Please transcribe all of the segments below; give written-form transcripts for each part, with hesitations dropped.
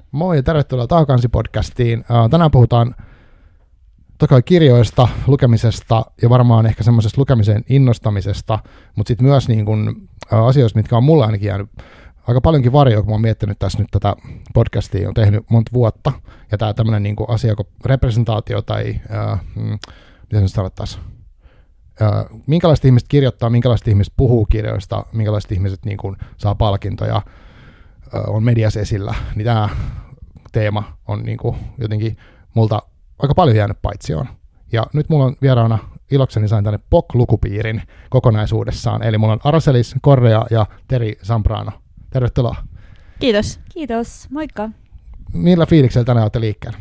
Moi ja tervetuloa Taakansi-podcastiin. Tänään puhutaan toki kirjoista, lukemisesta ja varmaan ehkä semmoisesta lukemisen innostamisesta, mutta sitten myös niin kun, asioista, mitkä on mulle ainakin jäänyt aika paljonkin varjoa, kun mä oon miettinyt tässä nyt tätä podcastia, on tehnyt monta vuotta. Ja tää tämmönen niin kuin asia kuin representaatio tai miten se sanottaisiin, minkälaiset ihmiset kirjoittaa, minkälaiset ihmiset puhuu kirjoista, minkälaiset ihmiset niin kuin saa palkintoja, on mediassa esillä, niin tämä teema on niin kuin jotenkin multa aika paljon jäänyt paitsioon. Ja nyt mulla on vieraana ilokseni sain tänne POC-lukupiirin kokonaisuudessaan, eli mulla on Aracelis Correa ja Teri Zambrano. Tervetuloa. Kiitos. Kiitos, moikka. Millä fiiliksellä tänään olette liikkeellä?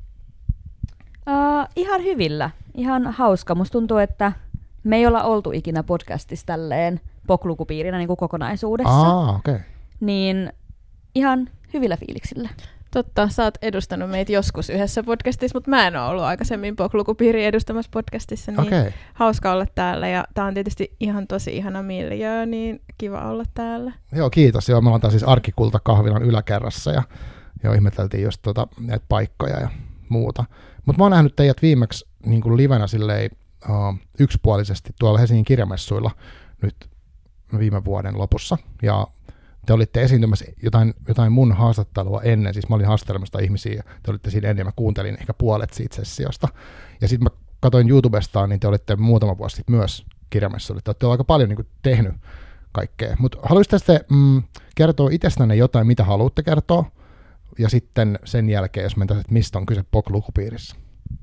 Ihan hyvillä, ihan hauska. Musta tuntuu, että me ei olla oltu ikinä podcastissa tälleen POC-lukupiirinä niin kuin kokonaisuudessa. Okay. Niin ihan hyvillä fiiliksillä. Totta, sä oot edustanut meitä joskus yhdessä podcastissa, mutta mä en ole ollut aikaisemmin POC-lukupiiriä edustamassa podcastissa, niin hauska olla täällä. Ja tää on tietysti ihan tosi ihana miljöö, niin kiva olla täällä. Joo, kiitos. Joo, me ollaan siis Arkikulta-kahvilan yläkerrassa ja ihmeteltiin just näitä paikkoja ja muuta. Mutta mä oon nähnyt teidät viimeksi niin kuin livenä silleen yksipuolisesti tuolla Helsingin kirjamessuilla nyt viime vuoden lopussa. Ja te olitte esiintymässä jotain mun haastattelua ennen, siis mä olin haastattelemassa ihmisiä, te olitte siinä ennen, mä kuuntelin ehkä puolet siitä sessiosta. Ja sitten mä katsoin YouTubesta, niin te olitte muutama vuosi sitten myös kirjamessuilla. Te olette aika paljon niin kuin tehnyt kaikkea. Mutta haluaisitte sitten kertoa itsestänne jotain, mitä haluatte kertoa, ja sitten sen jälkeen, jos mentäisiin, että mistä on kyse POC-lukupiirissä.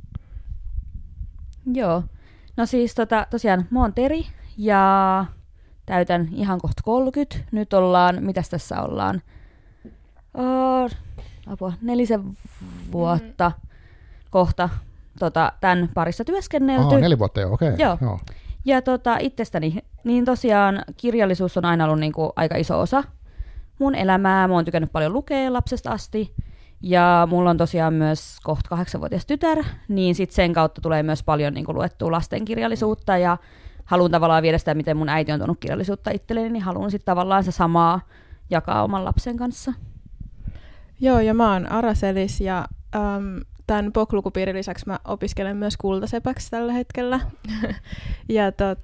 Joo, no siis tosiaan mä oon Teri, ja täytän ihan kohta 30. Nyt ollaan, mitäs tässä ollaan? 4 vuotta kohta tämän parissa työskennelty. 4 vuotta jo, okei. Joo. Ja itsestäni, niin tosiaan kirjallisuus on aina ollut niinku aika iso osa mun elämää. Mä oon tykännyt paljon lukea lapsesta asti. Ja mulla on tosiaan myös kohta 8-vuotias tytär, niin sit sen kautta tulee myös paljon niinku luettua lastenkirjallisuutta ja haluan tavallaan viedä sitä, miten mun äiti on tuonut kirjallisuutta itselleni, niin haluan sitten tavallaan se samaa jakaa oman lapsen kanssa. Joo, ja mä oon Aracelis, ja tämän POC-lukupiirin lisäksi mä opiskelen myös kultasepäksi tällä hetkellä. Ja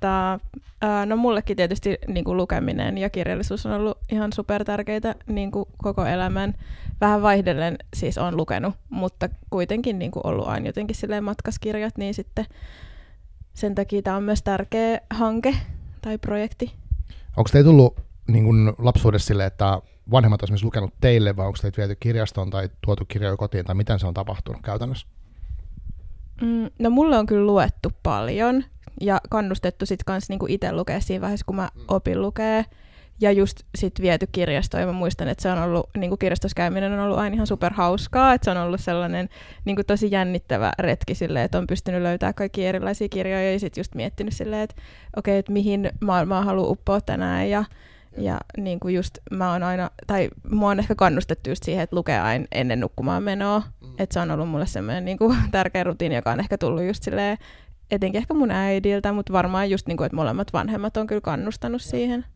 no mullekin tietysti niin kuin lukeminen ja kirjallisuus on ollut ihan supertärkeitä niin kuin koko elämän. Vähän vaihdellen siis on lukenut, mutta kuitenkin niin kuin ollut aina jotenkin silleen matkaskirjat, niin sitten sen takia tämä on myös tärkeä hanke tai projekti. Onko teillä tullut niin kun lapsuudessa silleen, että vanhemmat on esimerkiksi lukenut teille, vai onko teitä viety kirjastoon tai tuotu kirjoja kotiin, tai miten se on tapahtunut käytännössä? No mulle on kyllä luettu paljon ja kannustettu sitten kanssa niinku itse lukea siinä vaiheessa, kun mä opin lukea. Ja just sit viety kirjastoon. Mä muistan, että se on ollut, niinku kirjastossa käyminen on ollut aina ihan superhauskaa, että se on ollut sellainen niinku tosi jännittävä retki silleen, että on pystynyt löytämään kaikkia erilaisia kirjoja ja sit just miettinyt silleen, että okei, että mihin mä haluan uppoa tänään ja niinku just mä oon aina, tai mua on ehkä kannustettu just siihen, että lukee aina ennen nukkumaan menoa, että se on ollut mulle semmoinen niinku tärkeä rutiini, joka on ehkä tullut just silleen, etenkin ehkä mun äidiltä, mutta varmaan just niinku, että molemmat vanhemmat on kyllä kannustanut siihen.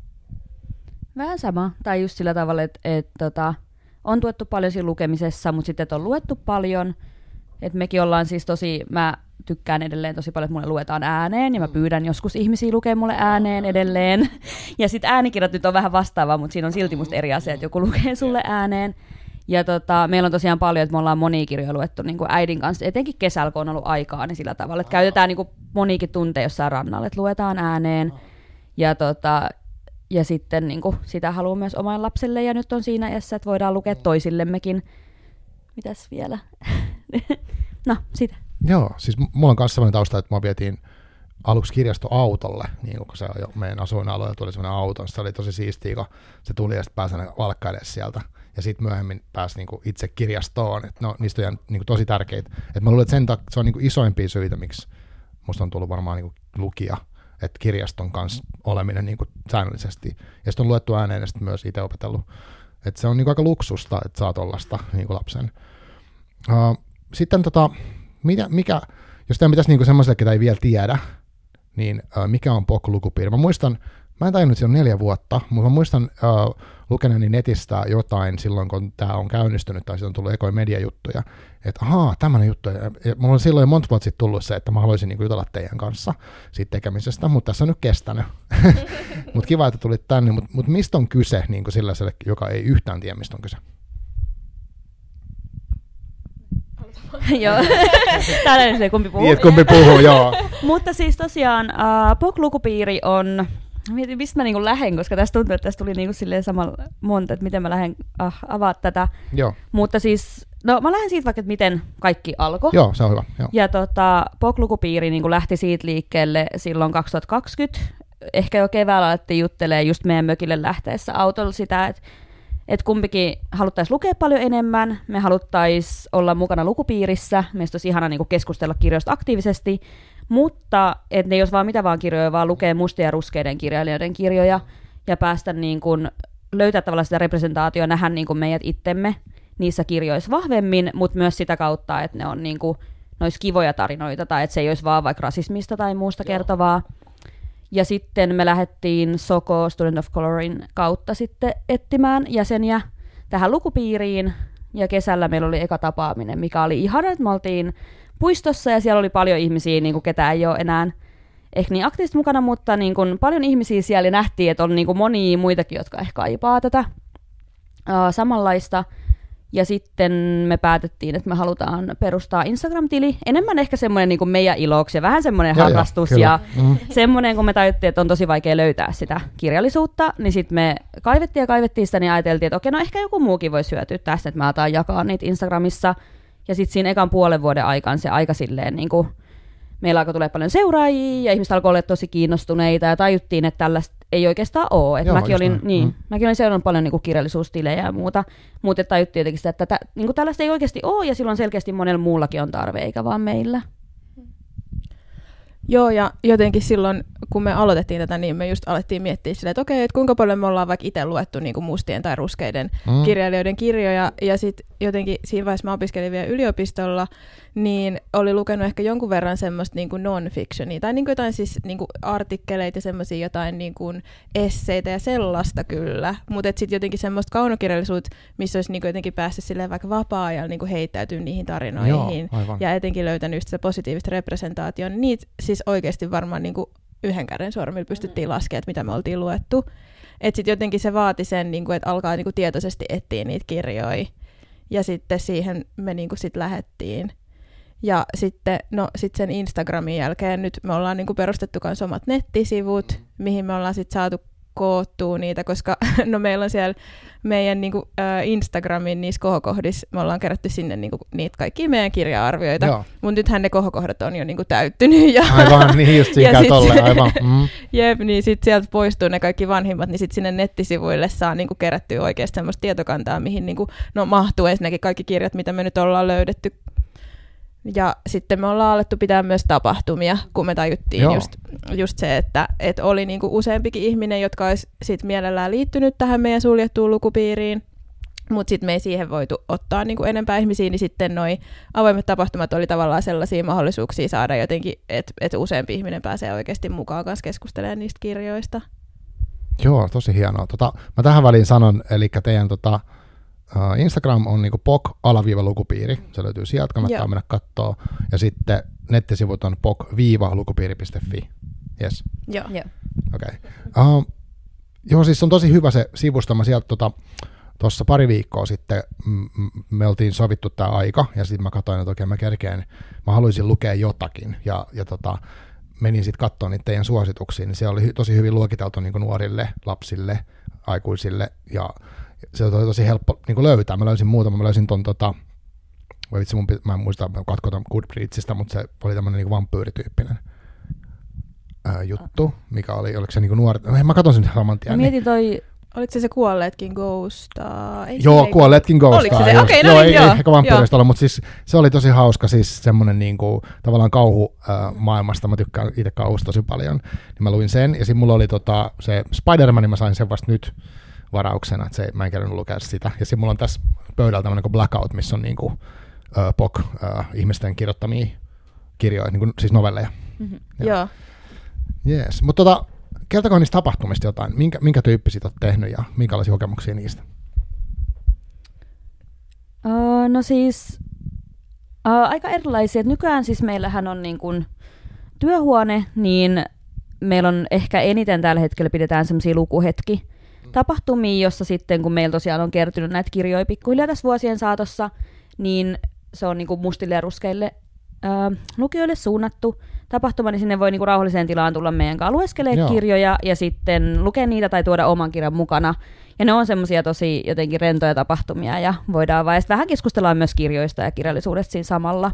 Vähän sama, tai just sillä tavalla, että on tuettu paljon siinä lukemisessa, mutta sitten on luettu paljon. Että mekin ollaan siis mä tykkään edelleen tosi paljon, että mulle luetaan ääneen, ja mä pyydän joskus ihmisiä lukemaan mulle ääneen edelleen. Ja sitten äänikirjat nyt on vähän vastaavaa, mutta siinä on silti musta eri asia, että joku lukee sulle ääneen. Ja meillä on tosiaan paljon, että me ollaan monia kirjoja luettu niin kuin äidin kanssa, etenkin kesällä, kun on ollut aikaa, niin sillä tavalla, että käytetään niin kuin moniakin tunteja jossain rannalla, että luetaan ääneen. Ja sitten niin kuin, sitä haluaa myös oman lapselle, ja nyt on siinä iässä, että voidaan lukea toisillemmekin. Mitäs vielä? No, sitä. Joo, siis mulla on myös sellainen tausta, että mä vietiin aluksi kirjastoautolle, niin kun se jo meidän asuinalueella tuli sellainen auto, se oli tosi siistiä, kun se tuli ja sitten pääsi valkkaille sieltä. Ja sitten myöhemmin pääsi niin kuin itse kirjastoon, että no, niistä on jäänyt niin kuin tosi tärkeitä. Et mä luulen, että sen se on niin kuin isoimpia syitä, miksi musta on tullut varmaan niin kuin lukija, että kirjaston kanssa oleminen niin kuin säännöllisesti. Ja sitten on luettu ääneen ja sitten myös itse opetellut. Että se on niin kuin aika luksusta, että saa tollaista niin kuin lapsen. Sitten jos teidän pitäisi niin kuin semmoiselle, ketä ei vielä tiedä, niin mikä on POC-lukupiiri? Mä muistan Mä en tajunnut, että se on 4 vuotta, mutta mä muistan lukeneeni netistä jotain silloin, kun tämä on käynnistynyt, tai siitä on tullut ekoja mediajuttuja, että tämmöinen juttu. Ja mulla on silloin jo monta vuotta sitten tullut se, että mä haluaisin niin jutella teidän kanssa siitä tekemisestä, mutta tässä on nyt kestänyt. Mutta kiva, että tulit tänne, mutta mistä on kyse niin sellaiselle, joka ei yhtään tiedä, mistä on kyse? Joo, täällä se kumpi puhuu. Niin, kumpi puhuu, joo. Mutta siis tosiaan POC-lukupiiri on, mistä mä niinku lähden, koska tässä tuntuu, että tässä tuli niinku silleen samalla monta, että miten mä lähden avaa tätä. Joo. Mutta siis, no mä lähden siitä vaikka, että miten kaikki alkoi. Joo, se on hyvä. Joo. Ja POC-lukupiiri niinku lähti siitä liikkeelle silloin 2020. Ehkä jo keväällä alettiin juttelemaan just meidän mökille lähteessä autolla sitä, että kumpikin haluttaisiin lukea paljon enemmän, me haluttaisiin olla mukana lukupiirissä, meistä olisi ihana niinku keskustella kirjoista aktiivisesti, mutta et ne ei olisi vaan mitä vaan kirjoja, vaan lukea mustien ja ruskeiden kirjailijoiden kirjoja ja päästä niinku löytää tavallaan sitä representaatioa, nähdä niinku meidät itsemme niissä kirjoissa vahvemmin, mutta myös sitä kautta, että ne on niinku, ne olisi kivoja tarinoita tai että se ei olisi vaan vaikka rasismista tai muusta kertovaa. Ja sitten me lähdettiin Soko Student of Colorin kautta sitten etsimään jäseniä tähän lukupiiriin. Ja kesällä meillä oli eka tapaaminen, mikä oli ihana, että me oltiin puistossa ja siellä oli paljon ihmisiä, niin kuin ketä ei ole enää ehkä niin aktiivisesti mukana, mutta niin kuin paljon ihmisiä siellä nähtiin, että on niin kuin monia muitakin, jotka ehkä kaipaa tätä samanlaista. Ja sitten me päätettiin, että me halutaan perustaa Instagram-tili. Enemmän ehkä semmoinen niin kuin meidän iloksi ja vähän semmoinen harrastus. Ja semmoinen, kun me tajuttiin, että on tosi vaikea löytää sitä kirjallisuutta, niin sitten me kaivettiin sitä, niin ajateltiin, että okei, no ehkä joku muukin voisi hyötyä tästä, että me aletaan jakaa niitä Instagramissa. Ja sitten siinä ekan puolen vuoden aikaan se aika silleen, niin kuin meillä alkoi tulla paljon seuraajia ja ihmiset alkoi olla tosi kiinnostuneita ja tajuttiin, että tällaista ei oikeastaan ole. Joo, mäkin olin seurannut paljon niinku kirjallisuustilejä ja muuta, mutta tajuttiin jotenkin sitä, että niinku tällaista ei oikeasti ole ja silloin selkeästi monella muullakin on tarve, eikä vaan meillä. Joo, ja jotenkin silloin, kun me aloitettiin tätä, niin me just alettiin miettiä silleen, että okei, että kuinka paljon me ollaan vaikka itse luettu niin kuin mustien tai ruskeiden kirjailijoiden kirjoja, ja sitten jotenkin siinä vaiheessa mä opiskelin vielä yliopistolla, niin oli lukenut ehkä jonkun verran semmoista niin kuin non-fictionia, tai niin kuin jotain siis niin kuin artikkeleita ja semmoisia jotain niin kuin esseitä ja sellaista kyllä, mutta sitten jotenkin semmoista kaunokirjallisuutta, missä olisi niin kuin jotenkin päässyt silleen vaikka vapaa-ajalla niin kuin heittäytyy niihin tarinoihin, ja etenkin löytänyt just se positiivista representaatioon, niin niitä siis oikeasti varmaan niin kuin yhden käden sormilla pystyttiin laskemaan, että mitä me oltiin luettu. Että sitten jotenkin se vaati sen, niin kuin, että alkaa niin kuin tietoisesti etsiä niitä kirjoja. Ja sitten siihen me niin kuin sit lähdettiin. Ja sitten sen Instagramin jälkeen nyt me ollaan niin kuin perustettu myös omat nettisivut, mihin me ollaan sitten saatu koottua niitä, koska meillä on siellä meidän niinku, Instagramin niissä kohokohdissa, me ollaan kerätty sinne niinku, niitä kaikkia meidän kirja-arvioita, mutta nythän ne kohokohdat on jo niinku täyttynyt. Ja aivan, niin just siinä käy tolleen, aivan. Jep, niin sitten sieltä poistuu ne kaikki vanhimmat, niin sitten sinne nettisivuille saa niinku kerättyä oikeasti semmoista tietokantaa, mihin niinku, mahtuu ensinnäkin kaikki kirjat, mitä me nyt ollaan löydetty. Ja sitten me ollaan alettu pitää myös tapahtumia, kun me tajuttiin just se, että oli niinku useampikin ihminen, jotka olisi sit mielellään liittynyt tähän meidän suljettuun lukupiiriin, mutta sitten me ei siihen voitu ottaa niinku enempää ihmisiä, niin sitten noi avoimet tapahtumat oli tavallaan sellaisia mahdollisuuksia saada jotenkin, että useampi ihminen pääsee oikeasti mukaan kanssa keskustelemaan niistä kirjoista. Joo, tosi hienoa. Mä tähän väliin sanon, eli teidän Instagram on niinku POC-lukupiiri, se löytyy sieltä, kannattaa mennä kattoo. Ja sitten nettisivut on POC-lukupiiri.fi. Yes. Joo. Okay. Joo, siis on tosi hyvä se sivusto. Mä sieltä tuossa pari viikkoa sitten me oltiin sovittu tämä aika, ja sitten mä katsoin, että okei, mä kerkeen, mä haluaisin lukea jotakin, ja menin sitten katsomaan niitä teidän suosituksia, niin se oli tosi hyvin luokiteltu niin kuin nuorille, lapsille, aikuisille, ja se oli tosi helppo niin kuin löytää. Mä löysin muutaman, mä löysin ton mä en muista, mä katkotan Goodreadsista, mutta se oli tämmönen niin kuin vampyyrityyppinen juttu, mikä oli, oliko se niin kuin nuoret, mä katson sen saman tien. Mietin toi, oliko se Kuolleetkin Ghostaa? Joo, Kuolleetkin Ghostaa. Oliko se? Okei, no joo, niin, ei ehkä vampyyreistä olla, mutta siis se oli tosi hauska, siis semmoinen niin kuin, tavallaan kauhumaailmasta, mä tykkään itse kauhusta tosi paljon, niin mä luin sen, ja sitten mulla oli se Spider-Man, niin mä sain sen vasta nyt varauksena, että mä en kerran lukea sitä. Ja sitten mulla on tässä pöydällä tämmöinen kuin Blackout, missä on niinku ihmisten kirjoittamia kirjoja, niinku, siis novelleja. Joo. Yes. Mutta kertokaa niistä tapahtumista jotain. Minkä tyyppisiä olet tehnyt ja minkälaisia kokemuksia niistä? No siis aika erilaisia. Nykyään siis meillähän on niin kuin työhuone, niin meillä on ehkä eniten tällä hetkellä pidetään semmoisia lukuhetki-tapahtumia, jossa sitten kun meillä tosiaan on kertynyt näitä kirjoja pikkuhiljaa tässä vuosien saatossa, niin se on niin kuin mustille ja ruskeille lukijoille suunnattu tapahtuma, niin sinne voi niin kuin rauhalliseen tilaan tulla meidän kanssa lueskelemaan kirjoja ja sitten lukea niitä tai tuoda oman kirjan mukana. Ja ne on semmoisia tosi jotenkin rentoja tapahtumia ja voidaan vaan vähän keskustellaan myös kirjoista ja kirjallisuudesta siinä samalla.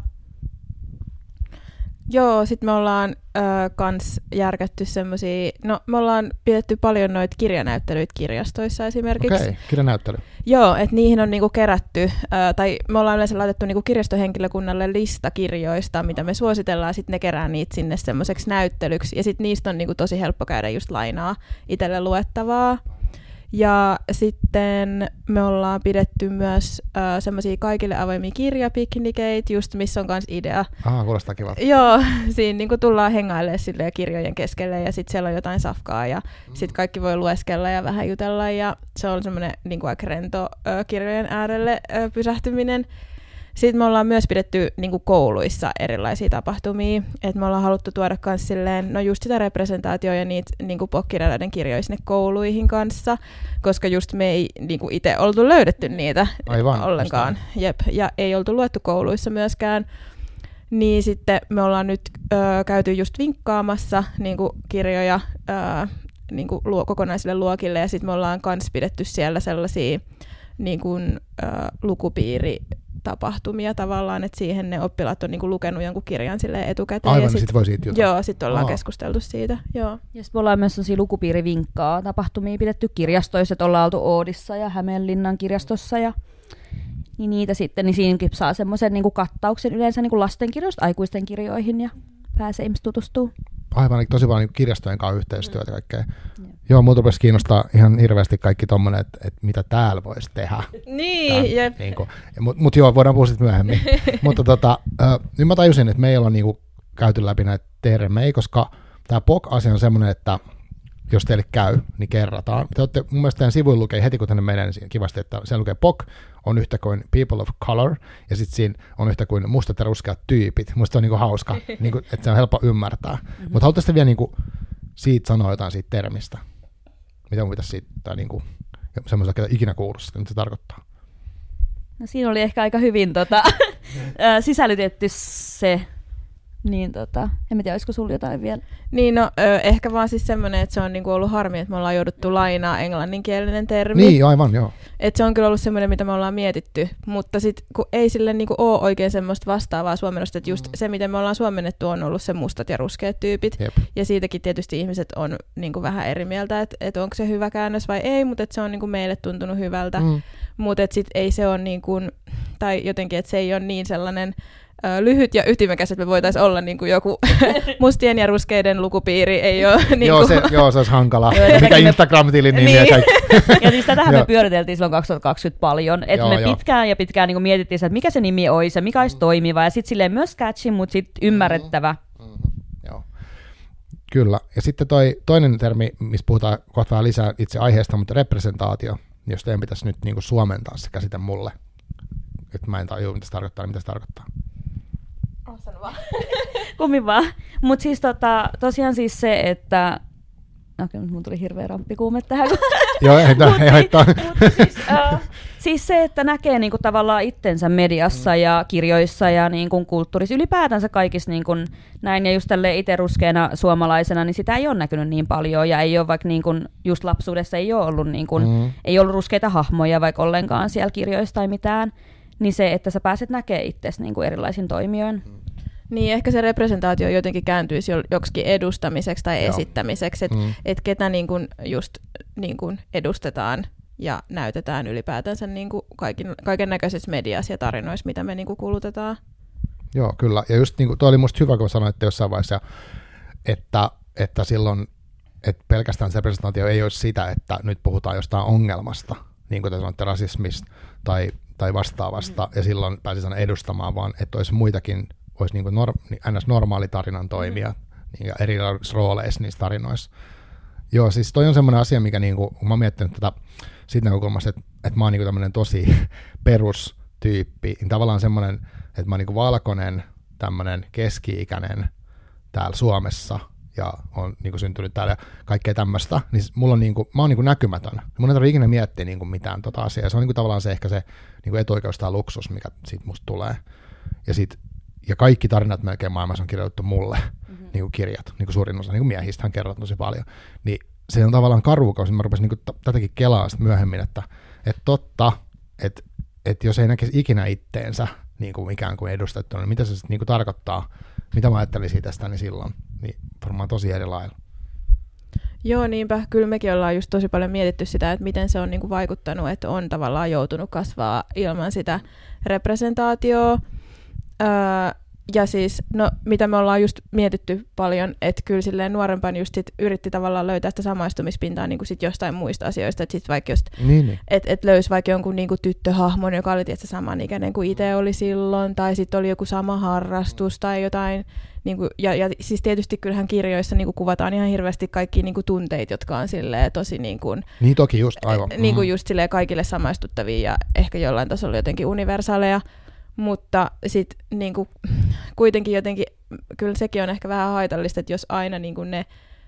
Joo, sit me ollaan kans järkätty semmosia, no me ollaan pidetty paljon noita kirjanäyttelyitä kirjastoissa esimerkiksi. Okei, kirjanäyttely. Joo, että niihin on niinku kerätty, tai me ollaan yleensä laitettu niinku kirjastohenkilökunnalle lista kirjoista, mitä me suositellaan, sitten ne kerää niitä sinne semmoiseksi näyttelyksi, ja sitten niistä on niinku tosi helppo käydä just lainaa itselle luettavaa. Ja sitten me ollaan pidetty myös semmoisia kaikille avoimia kirjapiknikeitä, just missä on myös idea. Aha, kuulostaa kivalta. Joo, siinä niinku tullaan hengailemaan silleen kirjojen keskelle ja sitten siellä on jotain safkaa ja sitten kaikki voi lueskella ja vähän jutella ja se on semmoinen niinku aika rento kirjojen äärelle pysähtyminen. Sitten me ollaan myös pidetty niin kuin kouluissa erilaisia tapahtumia, että me ollaan haluttu tuoda myös silleen, no just sitä representaatioa ja niitä niin kuin POC-kirjailijoiden kirjoja sinne kouluihin kanssa, koska just me ei niin kuin itse oltu löydetty niitä ollenkaan. Jep, ja ei oltu luettu kouluissa myöskään. Niin sitten me ollaan nyt käyty just vinkkaamassa niin kuin kirjoja niin kuin kokonaisille luokille ja sitten me ollaan myös pidetty siellä sellaisia niin kuin, lukupiiritapahtumia tavallaan, että siihen ne oppilaat on niinku lukenut jonkun kirjan etukäteen. Aivan, niin sitten voi siitä jutella. Joo, sitten ollaan keskusteltu siitä. Joo. Ja sitten me ollaan myös sellaisia lukupiirivinkkaa tapahtumia pidetty kirjastoissa, että ollaan oltu Oodissa ja Hämeenlinnan kirjastossa ja niin niitä sitten, niin siinäkin saa semmoisen niinku kattauksen yleensä niinku lastenkirjoista aikuisten kirjoihin ja pääsee ihmiset tutustuu. Aivan, tosi paljon niin kirjastojen kanssa yhteistyötä kaikkea. Joo, minulta rupesi kiinnostaa ihan hirveästi kaikki tommoinen, että mitä täällä voisi tehdä. Niin, jep. Niin mutta joo, voidaan puhua sitten myöhemmin. Mutta nyt mä tajusin, että me ei olla niinku käyty läpi näitä termejä, koska tämä POC-asia on semmoinen, että jos teille käy, niin kerrataan. Te olette mun mielestä teidän sivuilla lukee heti, kun tänne menee, niin kivasti, että siellä lukee POC on yhtä kuin people of color, ja sitten siinä on yhtä kuin mustat ja ruskeat tyypit. Musta se on niinku hauska, niinku, että se on helppo ymmärtää. Mutta haluaisitte vielä niinku siitä sanoa jotain siitä termistä? Mitä mun pitäisi siitä, tai niinku, semmoisella, ketä ikinä kuullut sitä, mitä se tarkoittaa? No siinä oli ehkä aika hyvin sisällytetty se. Niin en tiedä, olisiko sulla jotain vielä? Niin no, ehkä vaan siis semmoinen, että se on niinku ollut harmi, että me ollaan jouduttu lainaa englanninkielinen termi. Niin, aivan, joo. Että se on kyllä ollut semmoinen, mitä me ollaan mietitty, mutta sitten kun ei sille niinku ole oikein semmoista vastaavaa suomennosta, että just se, miten me ollaan suomennettu, on ollut se mustat ja ruskeat tyypit. Jep. Ja siitäkin tietysti ihmiset on niinku vähän eri mieltä, että onko se hyvä käännös vai ei, mutta se on niinku meille tuntunut hyvältä. Mutta sitten ei se ole niinku, tai jotenkin, että se ei ole niin sellainen lyhyt ja ytimekäs, että me voitaisiin olla niin kuin joku mustien ja ruskeiden lukupiiri. Ei ole, niin joo, se olisi hankalaa. Mikä Instagram-tilin nimi ja kaikki. Ja siis tätähän me pyöriteltiin silloin 2020 paljon. Että me pitkään niin mietittiin, että mikä se nimi olisi ja mikä olisi toimiva. Ja sitten silleen myös catchy, mutta sitten ymmärrettävä. Joo. Kyllä. Ja sitten toinen termi, missä puhutaan kohta vähän lisää itse aiheesta, mutta representaatio, jos teidän pitäisi nyt niin kuin suomentaa se käsite mulle. Että mä en tajua, mitä se tarkoittaa, mitä se tarkoittaa. Sano vaan. Kummin vaan. Mutta siis tosiaan siis se, että okei, mun tuli hirveä ramppikuume tähän. Joo, ei haittaa. Siis se, että näkee niinku tavallaan itsensä mediassa ja kirjoissa ja niinku kulttuurissa, ylipäätänsä kaikissa niinku näin, ja just tälleen itse ruskeana suomalaisena, niin sitä ei ole näkynyt niin paljon, ja ei ole vaikka niinku, just lapsuudessa ei ole ollut, niinku, ei ollut ruskeita hahmoja vaikka ollenkaan siellä kirjoissa tai mitään, niin se, että sä pääset näkemään itsesi niinku erilaisin toimijoin. Niin, ehkä se representaatio jotenkin kääntyisi joksikin edustamiseksi tai esittämiseksi, että et ketä niin kun just niin kun edustetaan ja näytetään ylipäätänsä niin kun kaiken näköisessä mediassa ja tarinoissa, mitä me niin kun kulutetaan. Joo, kyllä. Ja just niin kuin, toi oli musta hyvä, kun sanoitte jossain vaiheessa, että silloin että pelkästään se representaatio ei olisi sitä, että nyt puhutaan jostain ongelmasta, niin kuin te sanoitte, rasismista tai vastaavasta, ja silloin pääsisi aina edustamaan, vaan että olisi muitakin, olisi niin ns. Normaali tarinan toimia niin eri rooleissa niissä tarinoissa. Joo, siis toi on semmoinen asia, mikä niinku, mä oon miettinyt tätä siitä näkökulmasta, että mä oon niinku tämmöinen tosi perustyyppi, niin tavallaan semmoinen, että mä oon niinku valkoinen, tämmöinen keski-ikäinen täällä Suomessa, ja on niinku syntynyt täällä ja kaikkea tämmöistä, niin mulla on niinku, mä oon niinku näkymätön. Mun ei tarvitse ikinä miettiä niinku mitään tota asiaa. Se on niinku tavallaan se ehkä se niinku etuoikeus tai luksus, mikä siitä musta tulee. Ja kaikki tarinat melkein maailmassa on kirjoitettu mulle, niinku kirjat, niinku suurin osa, niinku miehistähän kerrot tosi paljon. Niin se on tavallaan karuukausi. Mä rupesin niinku tätäkin kelaa myöhemmin, että totta, että jos ei näkisi ikinä itteensä niinku ikään kuin edustettuna, niin mitä se sitten niinku tarkoittaa, mitä mä ajattelisin tästä niin silloin, niin varmaan tosi eri lailla. Joo, niinpä. Kyllä mekin ollaan just tosi paljon mietitty sitä, että miten se on niinku vaikuttanut, että on tavallaan joutunut kasvaa ilman sitä representaatioa. Ja siis, no mitä me ollaan just mietitty paljon, että kyllä silleen nuorempaan just sit yritti tavallaan löytää sitä samaistumispintaa niin kuin sit jostain muista asioista, että sit vaikka just, et löysi vaikka jonkun niin kuin tyttöhahmon, joka oli tietysti samanikäinen kuin itse oli silloin, tai sitten oli joku sama harrastus tai jotain, niin kuin, ja siis tietysti kyllähän kirjoissa niin kuin kuvataan ihan hirveästi kaikki niin kuin tunteita, jotka on silleen tosi niin kuin, niin toki just, aivan. Niin kuin just silleen kaikille samaistuttavia ja ehkä jollain tasolla jotenkin universaaleja. Mutta sitten niinku, kuitenkin jotenkin, kyllä sekin on ehkä vähän haitallista, että jos aina niinku ne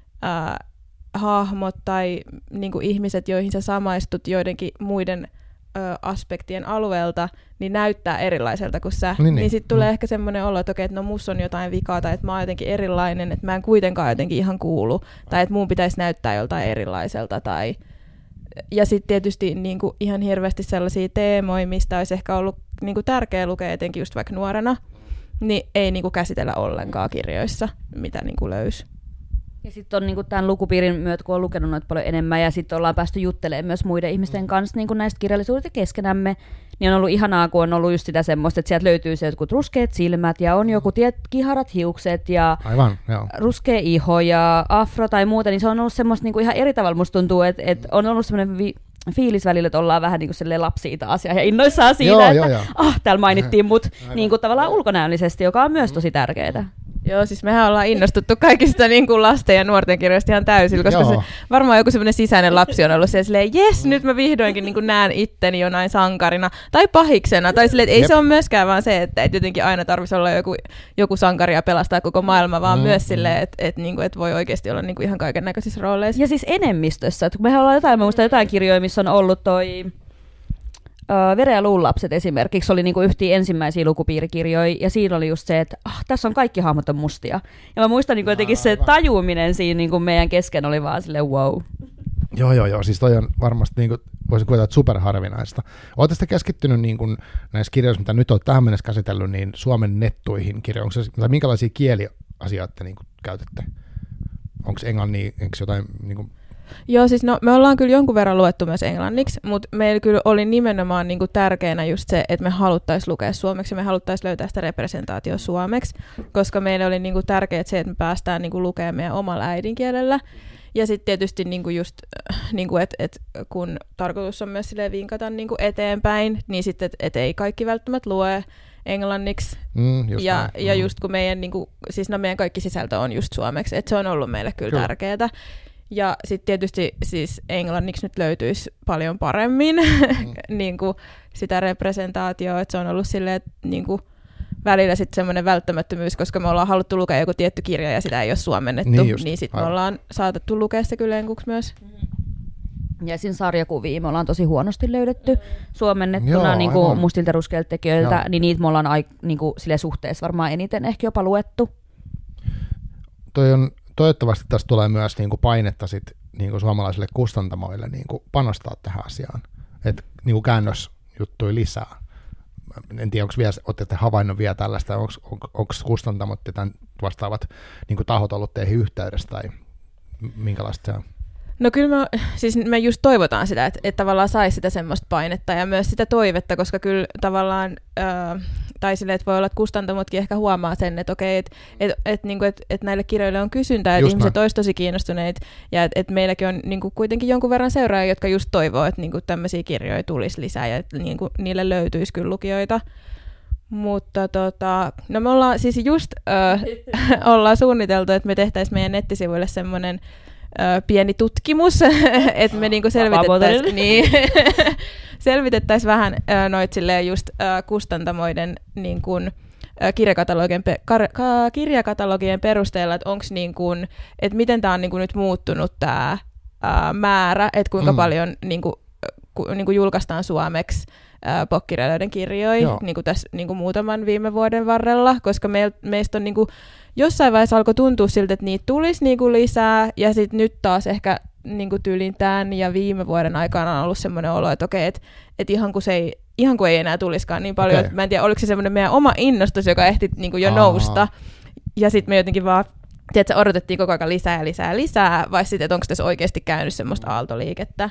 hahmot tai niinku ihmiset, joihin sä samaistut joidenkin muiden aspektien alueelta, niin näyttää erilaiselta kuin sä. Niin sitten tulee ehkä semmoinen olo, että okei, että no musta on jotain vikaa, tai että mä oon jotenkin erilainen, että mä en kuitenkaan jotenkin ihan kuulu, tai että mun pitäisi näyttää joltain erilaiselta, tai... Ja sitten tietysti niinku ihan hirveästi sellaisia teemoja, mistä olisi ehkä ollut niinku tärkeä lukea etenkin just vaikka nuorena, niin ei niinku käsitellä ollenkaan kirjoissa, mitä niinku löysi. Ja sitten on niinku tämän lukupiirin myötä, kun on lukenut noita paljon enemmän, ja sitten ollaan päästy juttelemaan myös muiden ihmisten kanssa niinku näistä kirjallisuudesta keskenämme, niin on ollut ihanaa, kun on ollut just sitä semmoista, että sieltä löytyy se jotkut ruskeat silmät, ja on joku kiharat hiukset, ja aivan, joo. Ruskea iho, ja afro tai muuta, niin se on ollut semmoista niinku ihan eri tavalla, musta tuntuu, että on ollut semmoinen fiilis välillä, että ollaan vähän niinku lapsia taas ja innoissaan siitä, että täällä mainittiin mut niinku tavallaan ulkonäöllisesti, joka on myös tosi tärkeää. Joo, siis mehän ollaan innostuttu kaikista niin kuin lasten ja nuorten kirjoista ihan täysin, koska se, varmaan joku semmoinen sisäinen lapsi on ollut silleen, jes, nyt mä vihdoinkin niin kuin näen itteni jonain sankarina tai pahiksena. Tai silleen, että ei se ole myöskään vaan se, että jotenkin aina tarvitsisi olla joku sankari ja pelastaa koko maailma, vaan myös silleen, että voi oikeasti olla niin kuin ihan kaiken näköisissä rooleissa. Ja siis enemmistössä, että kun mehän ollaan jotain kirjoja, missä on ollut toi... Veren ja luun lapset esimerkiksi oli niinku yhtiä ensimmäisiä lukupiirikirjoja, ja siinä oli just se, että tässä on kaikki hahmot on mustia. Ja mä muistan niinku jotenkin se tajuuminen siinä niinku meidän kesken oli vaan silleen wow. Joo, siis toi on varmasti, niinku, voisin kuvitella, että superharvinaista. Olette sitten keskittynyt niinku, näissä kirjoissa, mitä nyt olet tähän mennessä käsitellyt, niin Suomen nettuihin kirjoihin, tai minkälaisia kieliasioita te niinku käytätte? Onko englannia, onko jotain... Niinku... Joo, siis no, me ollaan kyllä jonkun verran luettu myös englanniksi, mutta meillä kyllä oli nimenomaan niinku tärkeänä just se, että me haluttaisiin lukea suomeksi ja me haluttaisiin löytää sitä representaatio suomeksi, koska meille oli niinku tärkeää se, että me päästään niinku lukemaan meidän omalla äidinkielellä. Ja sitten tietysti niinku just, niinku et kun tarkoitus on myös silleen vinkata niinku eteenpäin, niin sitten et ei kaikki välttämättä lue englanniksi. Ja just kun meidän, niinku, siis meidän kaikki sisältö on just suomeksi, että se on ollut meille kyllä tärkeää. Ja sitten tietysti siis englanniksi nyt löytyisi paljon paremmin niin kuin sitä representaatioa, että se on ollut silleen, että niin kuin välillä sitten semmoinen välttämättömyys, koska me ollaan haluttu lukea joku tietty kirja ja sitä ei ole suomennettu, niin sitten me ollaan saatettu lukea se kyllä enkuksi myös. Ja siinä sarjakuvia me ollaan tosi huonosti löydetty suomennettuna niin kuin mustilta ruskeilta tekijöiltä, niin niitä me ollaan niin kuin sille suhteessa varmaan eniten ehkä jopa luettu. Toivottavasti tästä tulee myös niinku painetta sit, niinku suomalaisille kustantamoille niinku panostaa tähän asiaan. Et niinku käännösjuttui lisää. En tiedä, olette havainnut vielä tällaista, onko kustantamot ja tämän vastaavat niinku tahot ollut teihin yhteydessä tai minkälaista se on? No kyllä me just toivotaan sitä, että tavallaan saisi sitä semmoista painetta ja myös sitä toivetta, koska kyllä tavallaan, tai silleen, että voi olla, että kustantamotkin ehkä huomaa sen, että okei, että näille kirjoille on kysyntää, että ihmiset olisivat tosi kiinnostuneet ja että meilläkin on niin kuin kuitenkin jonkun verran seuraajia, jotka just toivoo, että niin kuin tämmöisiä kirjoja tulisi lisää ja että niin kuin niille löytyisi kyllä lukijoita. Mutta no me ollaan siis just ollaan suunniteltu, että me tehtäisiin meidän nettisivuille semmoinen pieni tutkimus, että me niinku selvitettäisiin vähän noit silleen just kustantamoiden niin kuin kirjakatalogien perusteella, että onko niin kuin, että miten tämä on niin kuin nyt muuttunut tämä määrä, että kuinka paljon niin kuin julkaistaan suomeksi pokkirjailijoiden kirjoja niin kuin tässä niin kuin muutaman viime vuoden varrella, koska meistä on niin kuin, jossain vaiheessa alkoi tuntua siltä, että niitä tulisi niin kuin lisää, ja sitten nyt taas ehkä niin kuin tyylin tämän ja viime vuoden aikana on ollut semmoinen olo, että okei, että ihan kuin ei enää tulisikaan niin paljon. Mä en tiedä, oliko se semmoinen meidän oma innostus, joka ehti niin kuin jo nousta. Ja sitten me jotenkin vaan, tiedätkö, odotettiin koko ajan lisää, vai sitten, että onko tässä oikeasti käynyt semmoista aaltoliikettä.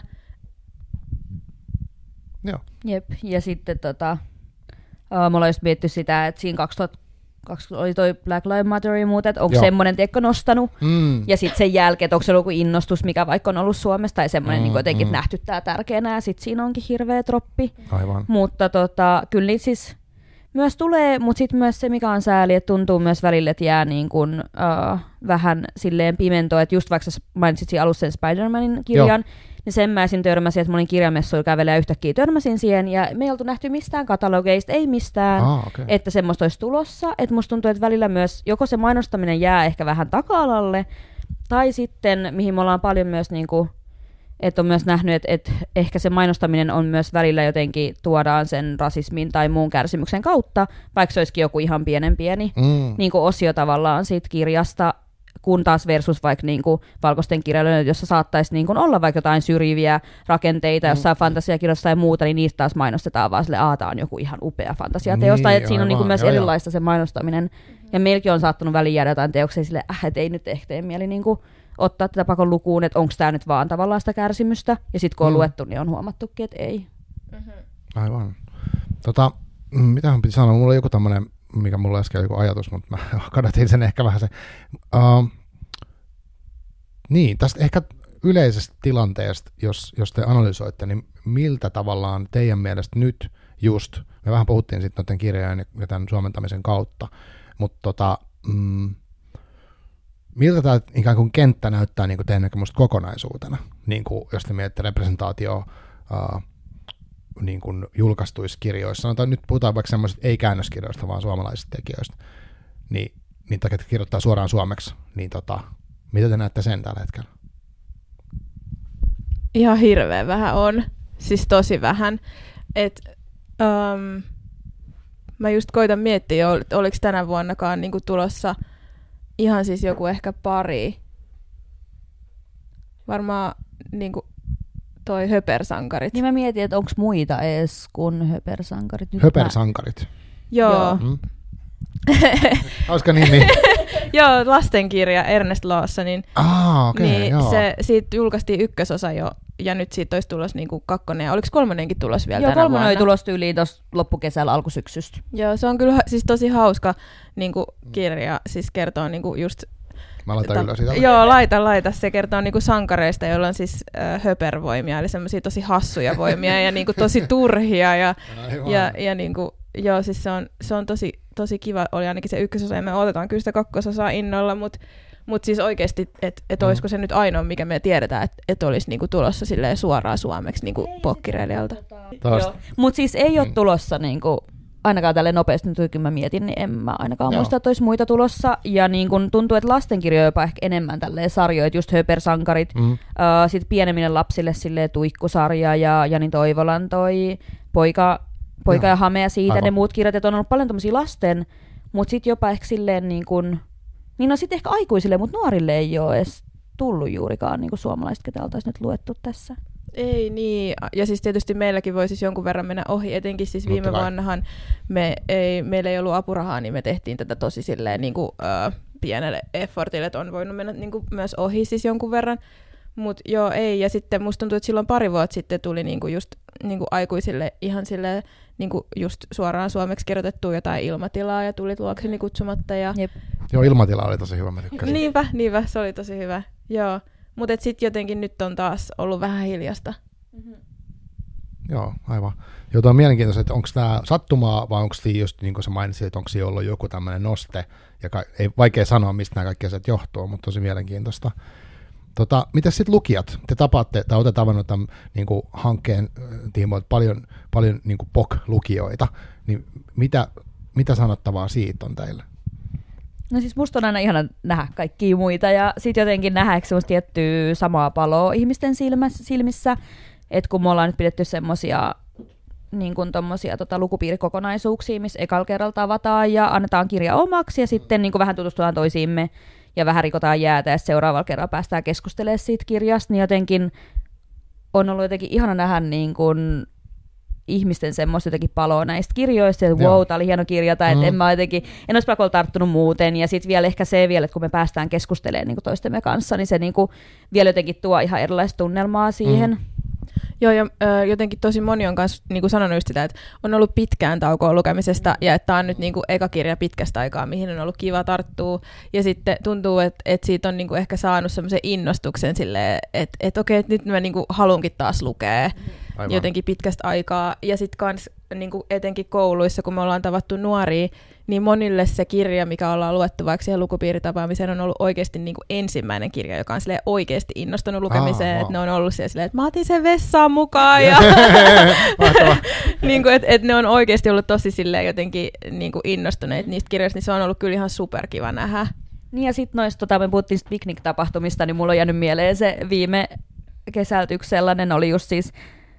Joo. Jep, ja sitten me ollaan just miettinyt sitä, että siinä 2020 oli toi Black Lives Matter ja muuta, että onko semmoinen tiekko nostanut, ja sitten sen jälkeen, että onko se ollut joku innostus, mikä vaikka on ollut Suomessa, tai semmoinen niin jotenkin nähty tää tärkeänä, ja sitten siinä onkin hirveä droppi. Aivan. Mutta kyllä niitä siis myös tulee, mutta sitten myös se, mikä on sääli, että tuntuu myös välillä, että jää niin kuin, vähän silleen pimentoa, että just vaikka sä mainitsit siinä alussa sen Spider-Manin kirjan, niin sen mä siinä törmäsin, että monin kirjamessuilla kävelee ja yhtäkkiä törmäsin siihen, ja me ei oltu nähty mistään katalogeista, ei mistään, että semmoista olisi tulossa. Että musta tuntuu, että välillä myös joko se mainostaminen jää ehkä vähän taka-alalle, tai sitten, mihin me ollaan paljon myös, niin kuin, että on myös nähnyt, että ehkä se mainostaminen on myös välillä jotenkin tuodaan sen rasismin tai muun kärsimyksen kautta, vaikka se olisikin joku ihan pieni niin kuin osio tavallaan siitä kirjasta, kun taas versus vaikka niinku valkoisten kirjailijoiden, jossa saattaisi niinku olla vaikka jotain syrjiviä rakenteita, jossain fantasiakirjoissa ja muuta, niin niistä taas mainostetaan vaan silleen, tää on joku ihan upea fantasiateos, tai että siinä on niinku myös erilaista se mainostaminen. Ja meilläkin on saattanut väliin jäädä jotain teoksia silleen, että ei nyt ehkä tee mieli niinku ottaa tätä pakon lukuun, että onko tämä nyt vaan tavallaan sitä kärsimystä, ja sitten kun on luettu, niin on huomattukin, että ei. Aivan. Mitä piti sanoa? Mulla oli joku tämmöinen, mikä mulla äsken joku ajatus, mutta mä kadotin sen ehkä vähän se. Niin, tästä ehkä yleisestä tilanteesta, jos te analysoitte, niin miltä tavallaan teidän mielestä nyt just, me vähän puhuttiin sitten noiden kirjojen ja tämän suomentamisen kautta, mutta miltä tämä ikään kuin kenttä näyttää niin kuin teidän näkemystä kokonaisuutena, niin kuin jos te mietitte representaatioa niin kuin julkaistuissa kirjoissa, sanotaan nyt puhutaan vaikka semmoisista ei-käännöskirjoista, vaan suomalaisista tekijöistä, niin takia kirjoittaa suoraan suomeksi, niin mitä te näette sen tällä hetkellä? Ihan hirveän vähän on, siis tosi vähän. Mä just koitan miettiä, oliko tänä vuonnakaan niinku tulossa ihan siis joku ehkä pari. Varmaan niinku toi höpersankarit. Niin mä mietin, että onko muita edes kuin höpersankarit. Nyt höpersankarit? Joo. Hauska nimi. Joo, lastenkirja Ernest Lawsonin. Niin se, siitä julkaistiin ykkösosa jo, ja nyt siitä olisi tulossa niinku 2. ja oliko 3. tulos vielä tänä vuonna? 3 oli tulossa tyyliin tuossa loppukesällä alkusyksystä. Joo, se on kyllä siis tosi hauska niinku kirja, siis kertoo niinku just... Mä laitan ylös sitä. Joo, laita. Se kertoo niinku sankareista, joilla on siis höpervoimia, eli semmoisia tosi hassuja voimia ja niinku tosi turhia. Ja niinku, joo, siis se on tosi kiva, oli ainakin se ykkösosa, ja me odotetaan kyllä sitä 2. innolla, mutta siis oikeasti, että olisiko se nyt ainoa, mikä me tiedetään, että olisi niinku tulossa silleen suoraan suomeksi niinku pokkireilijalta. Mutta siis ei ole tulossa niinku... Ainakaan tälle nopeasti, nyt kun mä mietin, niin en mä ainakaan muista, että olisi muita tulossa. Ja niin kun tuntuu, että lastenkirjoja jopa ehkä enemmän tälleen sarjoja, just höpersankarit, sitten pienemmille lapsille silleen Tuikkusarja ja Jani Toivolan toi Poika ja Hame ja siitä, aivan. Ne muut kirjat, että on ollut paljon tommosia lasten, mutta sitten jopa ehkä silleen niin kuin, niin on sitten ehkä aikuisille, mutta nuorille ei ole edes tullut juurikaan niin kuin suomalaiset, ketä oltaisiin nyt luettu tässä. Ei niin, ja siis tietysti meilläkin voi siis jonkun verran mennä ohi, etenkin siis viime vuonnahan meillä ei ollut apurahaa, niin me tehtiin tätä tosi silleen niin kuin, pienelle effortille, että on voinut mennä niin kuin, myös ohi siis jonkun verran, mutta joo ei, ja sitten musta tuntuu, että silloin 2 vuotta sitten tuli niin kuin just niin kuin aikuisille ihan silleen niin kuin just suoraan suomeksi kirjoitettua jotain Ilmatilaa ja tuli luokseni kutsumatta. Ja... Joo, Ilmatila oli tosi hyvä, mä tykkäsin. Niinpä, se oli tosi hyvä, joo. Mutta sitten jotenkin nyt on taas ollut vähän hiljasta. Mm-hmm. Joo, aivan. Joo, tuo on mielenkiintoista, että onko tämä sattumaa vai onko siinä just niin kuin sä mainitsit, että onko siinä ollut joku tämmöinen noste, ja ei vaikea sanoa, mistä nämä kaikki asiat johtuu, mutta tosi mielenkiintoista. Miten sitten lukijat? Te tapaatte, tai olette tavannut tämän niin kuin hankkeen tiimoilta paljon niin kuin POC-lukijoita, niin mitä sanottavaa siitä on teille? No siis musta on aina ihana nähdä kaikkia muita ja sitten jotenkin nähdä semmoista tiettyä samaa paloa ihmisten silmissä, että kun me ollaan nyt pidetty semmoisia niin kuin tommosia lukupiirikokonaisuuksia, missä ekalla kerralla tavataan ja annetaan kirja omaksi ja sitten niin kuin vähän tutustutaan toisiimme ja vähän rikotaan jäätä ja seuraavalla kerralla päästään keskustelemaan siitä kirjasta, niin jotenkin on ollut jotenkin ihana nähdä niin kuin ihmisten semmoista jotenkin paloa näistä kirjoista, että wow, tää oli hieno kirja, tai että en olisi pakolla tarttunut muuten, ja sitten vielä ehkä se vielä, että kun me päästään keskustelemaan niin kuin toistemme kanssa, niin se niin kuin vielä jotenkin tuo ihan erilaista tunnelmaa siihen. Joo, ja jotenkin tosi moni on kanssa niin kuin sanonut sitä, että on ollut pitkään taukoa lukemisesta, ja että tämä on nyt niin kuin eka kirja pitkästä aikaa, mihin on ollut kiva tarttua, ja sitten tuntuu, että siitä on niin kuin ehkä saanut semmoisen innostuksen silleen, että okei, että nyt mä niin kuin haluankin taas lukea jotenkin pitkästä aikaa, ja sitten kans niin kuin etenkin kouluissa, kun me ollaan tavattu nuoria, niin monille se kirja, mikä ollaan luettu vaikka siihen lukupiiritapaamiseen, on ollut oikeasti niin kuin ensimmäinen kirja, joka on oikeasti innostunut lukemiseen, että ne on ollut silleen, että mä otin sen vessaan mukaan, ja niin kuin, että ne on oikeasti ollut tosi silleen jotenkin niin kuin innostuneet niistä kirjoista, niin se on ollut kyllä ihan superkiva nähdä. Niin ja sitten noista, me puhuttiin piknik-tapahtumista, niin mulla on jäänyt mieleen se viime kesältä yksi sellainen, oli just siis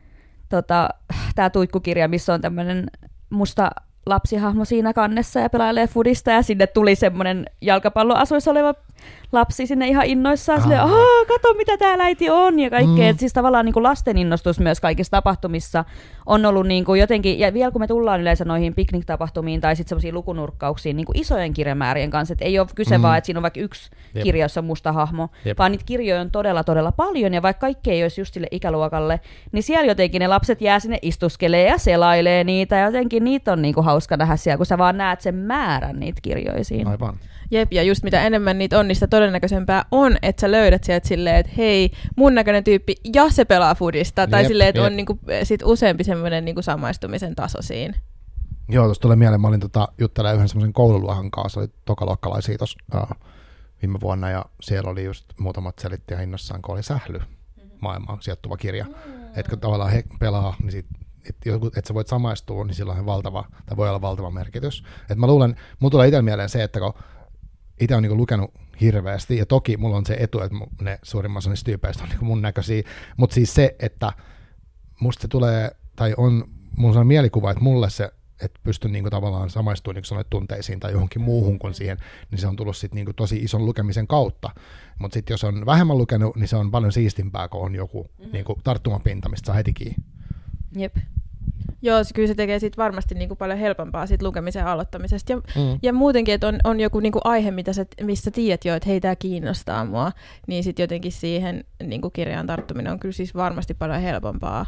tämä tuikkukirja, missä on tämmöinen musta lapsihahmo siinä kannessa ja pelailee fudista, ja sinne tuli semmoinen jalkapalloasuissa oleva lapsi sinne ihan innoissaan, silleen, kato mitä täällä äiti on, ja kaikkea. Et siis tavallaan niin kuin lasten innostus myös kaikissa tapahtumissa on ollut niin kuin jotenkin, ja vielä kun me tullaan yleensä noihin pikniktapahtumiin tai sitten semmoisiin lukunurkkauksiin niin kuin isojen kirjamäärien kanssa, että ei ole kyse vaan, että siinä on vaikka yksi kirja, jossa on musta hahmo, vaan niitä kirjoja on todella, todella paljon, ja vaikka kaikki ei olisi just sille ikäluokalle, niin siellä jotenkin ne lapset jää sinne istuskelee ja selailee niitä, ja jotenkin niitä on niin kuin hauska nähdä siellä, kun sä vaan näet sen määrän niitä kirjoja siinä. Aivan. Jep, ja just mitä enemmän niitä on, niin sitä todennäköisempää on, että sä löydät sieltä silleen, että hei, mun näköinen tyyppi, ja se pelaa fudista, tai silleen, että on niinku, sit useampi semmoinen niinku samaistumisen taso siinä. Joo, tuossa tulee mieleen, mä olin juttelemaan yhden semmoisen koululuokan kanssa, oli tokaluokkalaisia tuossa viime vuonna, ja siellä oli just muutamat selitti ihan innossaan, kun oli Sähly, maailmaan sijoittuva kirja. Että kun tavallaan he pelaa, niin että sä voit samaistua, niin silloin voi olla valtava merkitys. Et mä luulen, mun tulee itsellä mieleen se, että kun itse on niinku lukenut hirveästi, ja toki mulla on se etu, että ne suurimmassa niistä tyypeistä on niinku mun näköisiä, mutta siis se, että musta se tulee, tai on mulla on mielikuva, että mulle se, että pystyn niinku tavallaan samaistumaan niin sanoit tunteisiin tai johonkin muuhun kuin siihen, niin se on tullut sit niinku tosi ison lukemisen kautta. Mutta sitten jos on vähemmän lukenut, niin se on paljon siistimpää, kun on joku niinku tarttumapinta, mistä saa heti kiinni. Jep. Joo, kyllä se tekee siitä varmasti niin kuin paljon helpompaa siitä lukemisen aloittamisesta. Ja muutenkin, että on joku niin kuin aihe, missä tiedät jo, että hei, tämä kiinnostaa mua, niin sitten jotenkin siihen niin kuin kirjaan tarttuminen on kyllä siis varmasti paljon helpompaa.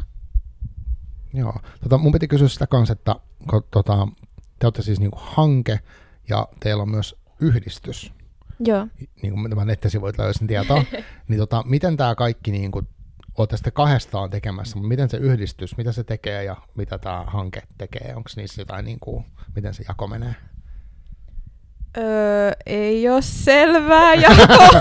Joo. Mun piti kysyä sitä kanssa, että kun, te olette siis niin kuin hanke ja teillä on myös yhdistys. Joo. Niin kuin tämä nettisivuilta löysin tietoa. Niin miten tämä kaikki niin kuin olette sitten kahdestaan tekemässä, mutta miten se yhdistys, mitä se tekee ja mitä tämä hanke tekee? Onko niissä jotain, niin kuin, miten se jako menee? Ei ole selvää jakoa.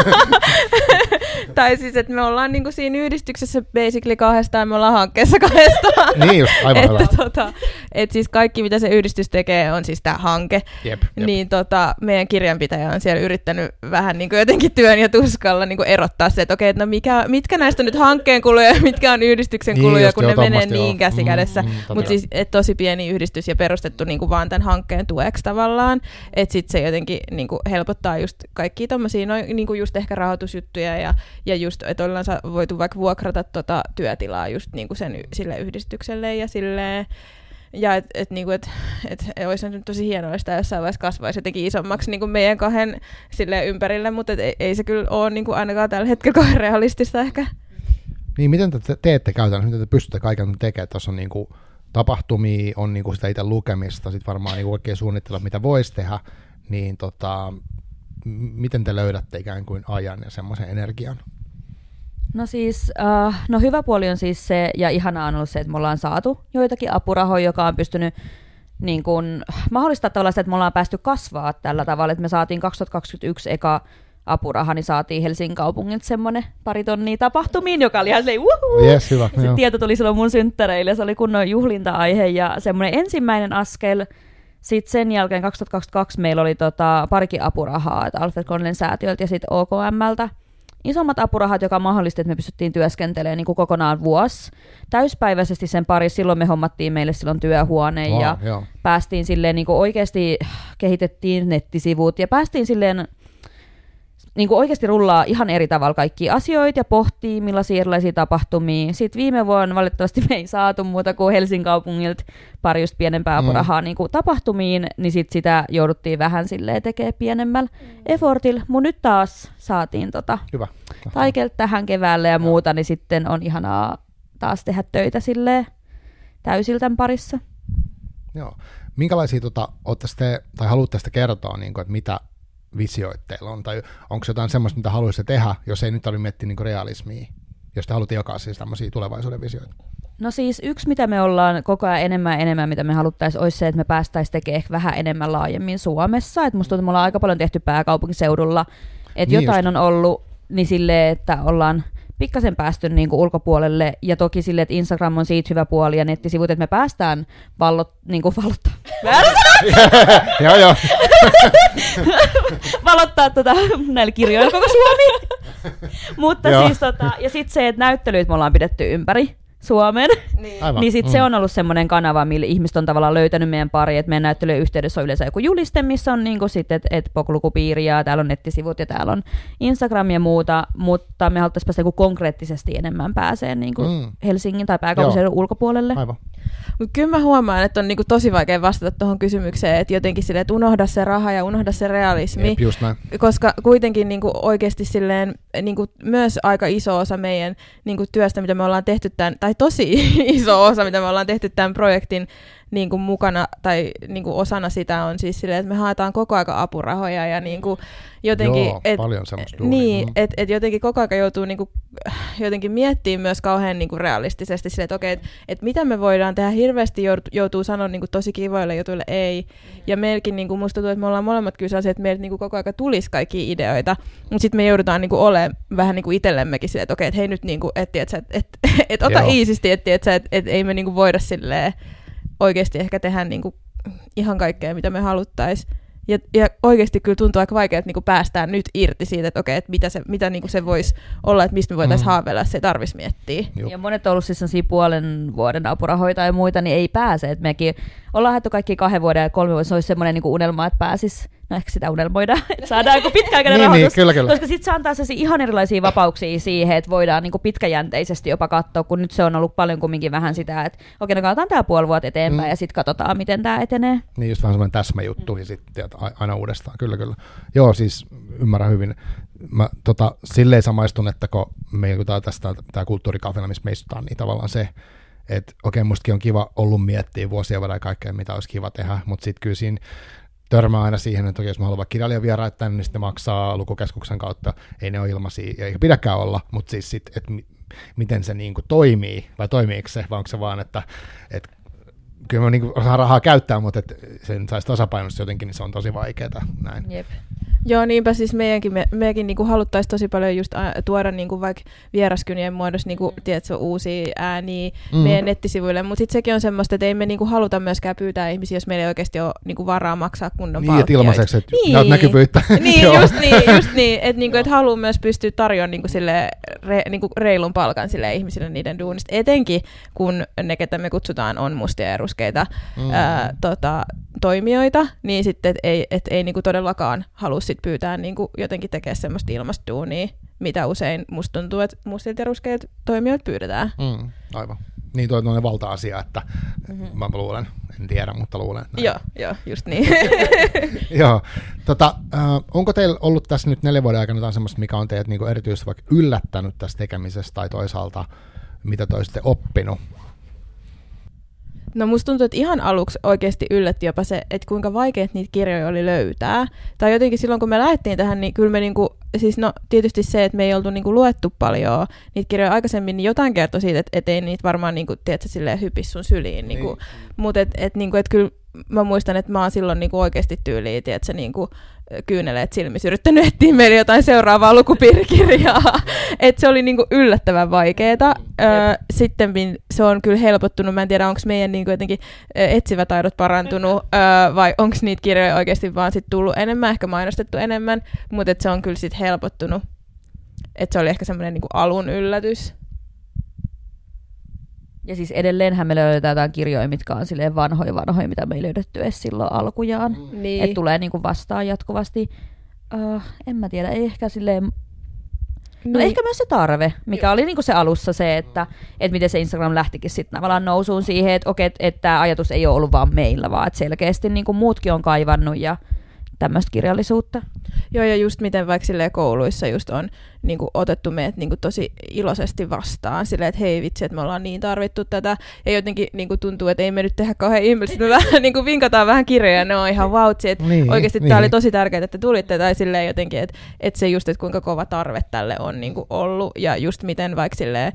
Tai siis, että me ollaan niinku siinä yhdistyksessä basically kahdestaan, me ollaan hankkeessa kahdestaan. Niin just, aivan hyvä. Et siis kaikki, mitä se yhdistys tekee, on siis tämä hanke. Jep. Niin meidän kirjanpitäjä on siellä yrittänyt vähän niinku jotenkin työn ja tuskalla niinku erottaa se, että okei, no mitkä näistä on nyt hankkeen kuluja ja mitkä on yhdistyksen kuluja, kun ne menee niin käsi kädessä. Mutta siis tosi pieni yhdistys ja perustettu niinku vaan tämän hankkeen tueksi tavallaan. Että sitten se jotenkin niinku helpottaa just kaikkia tommosia niinku just ehkä rahoitusjuttuja ja just, että ollaan voitu vaikka vuokrata työtilaa just niinku sille yhdistykselle ja silleen. Ja niinku, et olisi nyt tosi hienoa, että jossain vaiheessa kasvaisi jotenkin isommaksi niinku meidän kahden ympärille, mutta ei se kyllä ole niinku ainakaan tällä hetkellä realistista ehkä. Niin, miten te teette käytännössä, miten te pystytte kaiken tekemään? Tuossa on niinku tapahtumia, on niinku sitä itse lukemista, sitten varmaan niinku oikein suunnitella, mitä voisi tehdä, niin miten te löydätte ikään kuin ajan ja semmoisen energian? No siis, hyvä puoli on siis se, ja ihanaa on ollut se, että me ollaan saatu joitakin apurahoja, joka on pystynyt niin kuin mahdollistaa tavallaan sitä, että me ollaan päästy kasvaa tällä tavalla, että me saatiin 2021 eka apuraha, niin saatiin Helsingin kaupungilta semmoinen 2 tonnia tapahtumiin, joka oli ihan silleen Yes, hyvä. Se tieto tuli silloin mun synttäreille, se oli kunnon juhlinta-aihe ja semmoinen ensimmäinen askel. Sitten sen jälkeen 2022 meillä oli parikin apurahaa, että Alfred Konelin säätiöltä ja sitten OKMltä. Isommat apurahat, joka mahdollisti, että me pystyttiin työskentelemään niin kuin kokonaan vuosi. Täyspäiväisesti sen parissa, silloin me hommattiin meille silloin työhuone ja päästiin silleen niin kuin oikeasti, kehitettiin nettisivut ja päästiin silleen niin kuin oikeasti rullaa ihan eri tavalla kaikkia asioita ja pohtii, millaisia erilaisia tapahtumia. Sitten viime vuonna valitettavasti me ei saatu muuta kuin Helsingin kaupungilta pari just pienempää apurahaa niin kuin tapahtumiin, niin sit sitä jouduttiin vähän silleen tekemään pienemmällä effortilla. Mun nyt taas saatiin Taikelta tähän keväälle ja muuta, niin sitten on ihanaa taas tehdä töitä silleen täysiltän parissa. Joo. Minkälaisia ootte tai haluatte sitä kertoa, niin kuin, että mitä visioit teillä on, tai onko jotain semmoista, mitä haluaisitte tehdä, jos ei nyt tarvitse miettiä niin realismia, jos te haluatte jakaa siis tämmöisiä tulevaisuuden visioita? No siis yksi, mitä me ollaan koko ajan enemmän, mitä me haluttaisiin, olisi se, että me päästäisiin tekemään ehkä vähän enemmän laajemmin Suomessa. Et musta tuntuu, että me ollaan aika paljon tehty pääkaupunkiseudulla, että niin jotain on ollut niin silleen, että ollaan pikkasen päästy niin kuin ulkopuolelle, ja toki silleen, että Instagram on siitä hyvä puoli, ja nettisivut, että me päästään valottaa. Joo. Valottaa näillä kirjoilla koko Suomi. Mutta siis ja sitten se, että näyttelyitä me ollaan pidetty ympäri Suomen, niin sitten se on ollut semmoinen kanava, millä ihmiset on tavallaan löytänyt meidän pari, että meidän näyttelyjen yhteydessä on yleensä joku juliste, missä on niinku sitten, että POK-lukupiiri ja täällä on nettisivut ja täällä on Instagram ja muuta, mutta me haluttaisiin päästä konkreettisesti enemmän pääseen niinku Helsingin tai pääkaupunkiseudun ulkopuolelle. Aivan. Mutta kyllä mä huomaan, että on niinku tosi vaikea vastata tuohon kysymykseen, että jotenkin silleen, että unohda se raha ja unohda se realismi, koska kuitenkin niinku oikeasti silleen, niinku myös aika iso osa meidän niinku työstä, mitä me ollaan tehty tai tosi iso osa, mitä me ollaan tehty tämän projektin niinku mukana tai niinku osana sitä on siis silleen, että me haetaan koko aika apurahoja ja niinku jotenkin paljon semmoista duunia. Niin, että jotenkin koko aika joutuu niinku jotenkin miettimään myös kauhean niinku realistisesti silleen, että okei, että mitä me voidaan tehdä, hirveästi joutuu sanoa niinku tosi kivoille jutuille ei. Ja meilläkin niinku musta tuntuu, että me ollaan molemmat kyllä sellaisia, että meiltä niinku koko aika tulisi kaikkia ideoita, mutta sitten me joudutaan niinku olemaan vähän niinku itsellemmekin silleen, että okei, että hei nyt niinku et ota iisisti, että ei me niinku voida silleen oikeasti ehkä tehdä niinku ihan kaikkea, mitä me haluttaisiin. Ja oikeasti kyllä tuntuu aika vaikeaa, että niinku päästään nyt irti siitä, että okei, että mitä niinku se voisi olla, että mistä me voitaisiin haaveilla, se ei tarvitsisi miettiä. Ja monet on ollut siis puolen vuoden apurahoita ja muita, niin ei pääse. Et mekin ollaan haettu kaikki 2 vuoden ja 3 vuoden, se olisi semmoinen niinku unelma, että pääsisi. No ehkä sitä unelmoidaan, että saadaan joku pitkäaikainen rahoitus, kyllä. Koska sitten se antaa ihan erilaisia vapauksia siihen, että voidaan niinku pitkäjänteisesti jopa katsoa, kun nyt se on ollut paljon kumminkin vähän sitä, että okei, no katsotaan tämä puoli vuotta eteenpäin ja sitten katsotaan, miten tämä etenee. Niin just vähän semmoinen täsmäjuttu ja sitten aina uudestaan, kyllä. Joo, siis ymmärrän hyvin. Mä silleen samaistun, että kun meillä tämä kulttuurikafena, missä me istutaan, niin tavallaan se, että okei, mustakin on kiva ollut miettiä vuosia verran kaikkea, mitä olisi kiva tehdä, mutta sitten kyllä siinä törmää aina siihen, että jos mä haluan vaikka kirjailijavieraita tänne, niin sitten maksaa lukukeskuksen kautta. Ei ne ole ilmaisia, eikä pidäkään olla, mutta siis sitten, että miten se niinku toimii, vai toimiiko se, vai onko se vaan, että kyllä mä niinku osaan rahaa käyttää, mutta että sen saisi tasapainossa jotenkin, niin se on tosi vaikeaa näin. Jep. Joo, niinpä siis meidänkin niinku haluttaisiin tosi paljon just tuoda niinku vaikka vieraskynien muodossa niinku, tiedätkö, uusia ääniä meidän nettisivuille, mutta sitten sekin on semmoista, että ei me niinku haluta myöskään pyytää ihmisiä, jos meillä ei oikeasti ole niinku varaa maksaa kunnon palkkioita. Niin, ilmaiseksi, että näyt näkyvyyttä. Niin, just niin, että niinku, et haluaa myös pystyä tarjoamaan niinku niinku reilun palkan sille ihmisille niiden duunista, etenkin kun ne, ketä me kutsutaan, on mustia ja ruskeita toimijoita, niin sitten et ei niinku todellakaan halua sit pyytää niinku jotenkin tekemään semmoista ilmastoduunia, mitä usein musta tuntuu, että mustilta ja ruskeilta toimijoita pyydetään. Aivan. Niin toi on valta-asia, että mä luulen, en tiedä, mutta luulen. Joo, just niin. Joo. Onko teillä ollut tässä nyt 4 vuoden aikana jotain semmoista, mikä on teidät niinku erityisesti vaikka yllättänyt tässä tekemisessä, tai toisaalta mitä te olisitte oppinut? No musta tuntuu, että ihan aluksi oikeasti yllätti jopa se, että kuinka vaikeat niitä kirjoja oli löytää. Tai jotenkin silloin, kun me lähdettiin tähän, niin kyllä me siis tietysti se, että me ei oltu luettu paljon niitä kirjoja aikaisemmin, niin jotain kertoi siitä, että ei niitä varmaan tiedätkö, silleen hypis sun syliin. Mutta kyllä mä muistan, että mä oon silloin niinku oikeasti tyyliin, että se niinku kyyneleet silmissä yrittänyt etsiä meille jotain seuraavaa lukupiirikirjaa. Että se oli niinku yllättävän vaikeeta. Sitten se on kyllä helpottunut. Mä en tiedä, onko meidän niinku jotenkin etsivät taidot parantunut vai onko niitä kirjoja oikeasti vaan sit tullut enemmän, ehkä mainostettu enemmän, mutta se on kyllä sit helpottunut. Että se oli ehkä semmoinen niinku alun yllätys. Ja siis edelleenhän me löydetään jotain kirjoja, mitkä on silleen vanhoja, mitä me ei löydetty edes silloin alkujaan. Niin. Että tulee niinku vastaan jatkuvasti. En mä tiedä, ei ehkä silleen... No ehkä myös se tarve, mikä oli niinku se alussa se, että miten se Instagram lähtikin sitten tavallaan nousuun siihen, että okei, että tämä ajatus ei ole ollut vaan meillä, vaan että selkeästi niinku muutkin on kaivannut ja tämmöistä kirjallisuutta. Joo, ja just miten vaikka kouluissa just on niin kuin otettu meidät niin kuin tosi iloisesti vastaan, silleen, että hei vitsi, että me ollaan niin tarvittu tätä, ja jotenkin niin kuin tuntuu, että ei me nyt tehdä kauhean ihmeellistä, me vähän niin kuin vinkataan vähän kirjoja, ne on ihan vautsi, että oikeasti tämä oli tosi tärkeää, että tulitte, tai silleen jotenkin, että se just, että kuinka kova tarve tälle on niin kuin ollut, ja just miten vaikka silleen,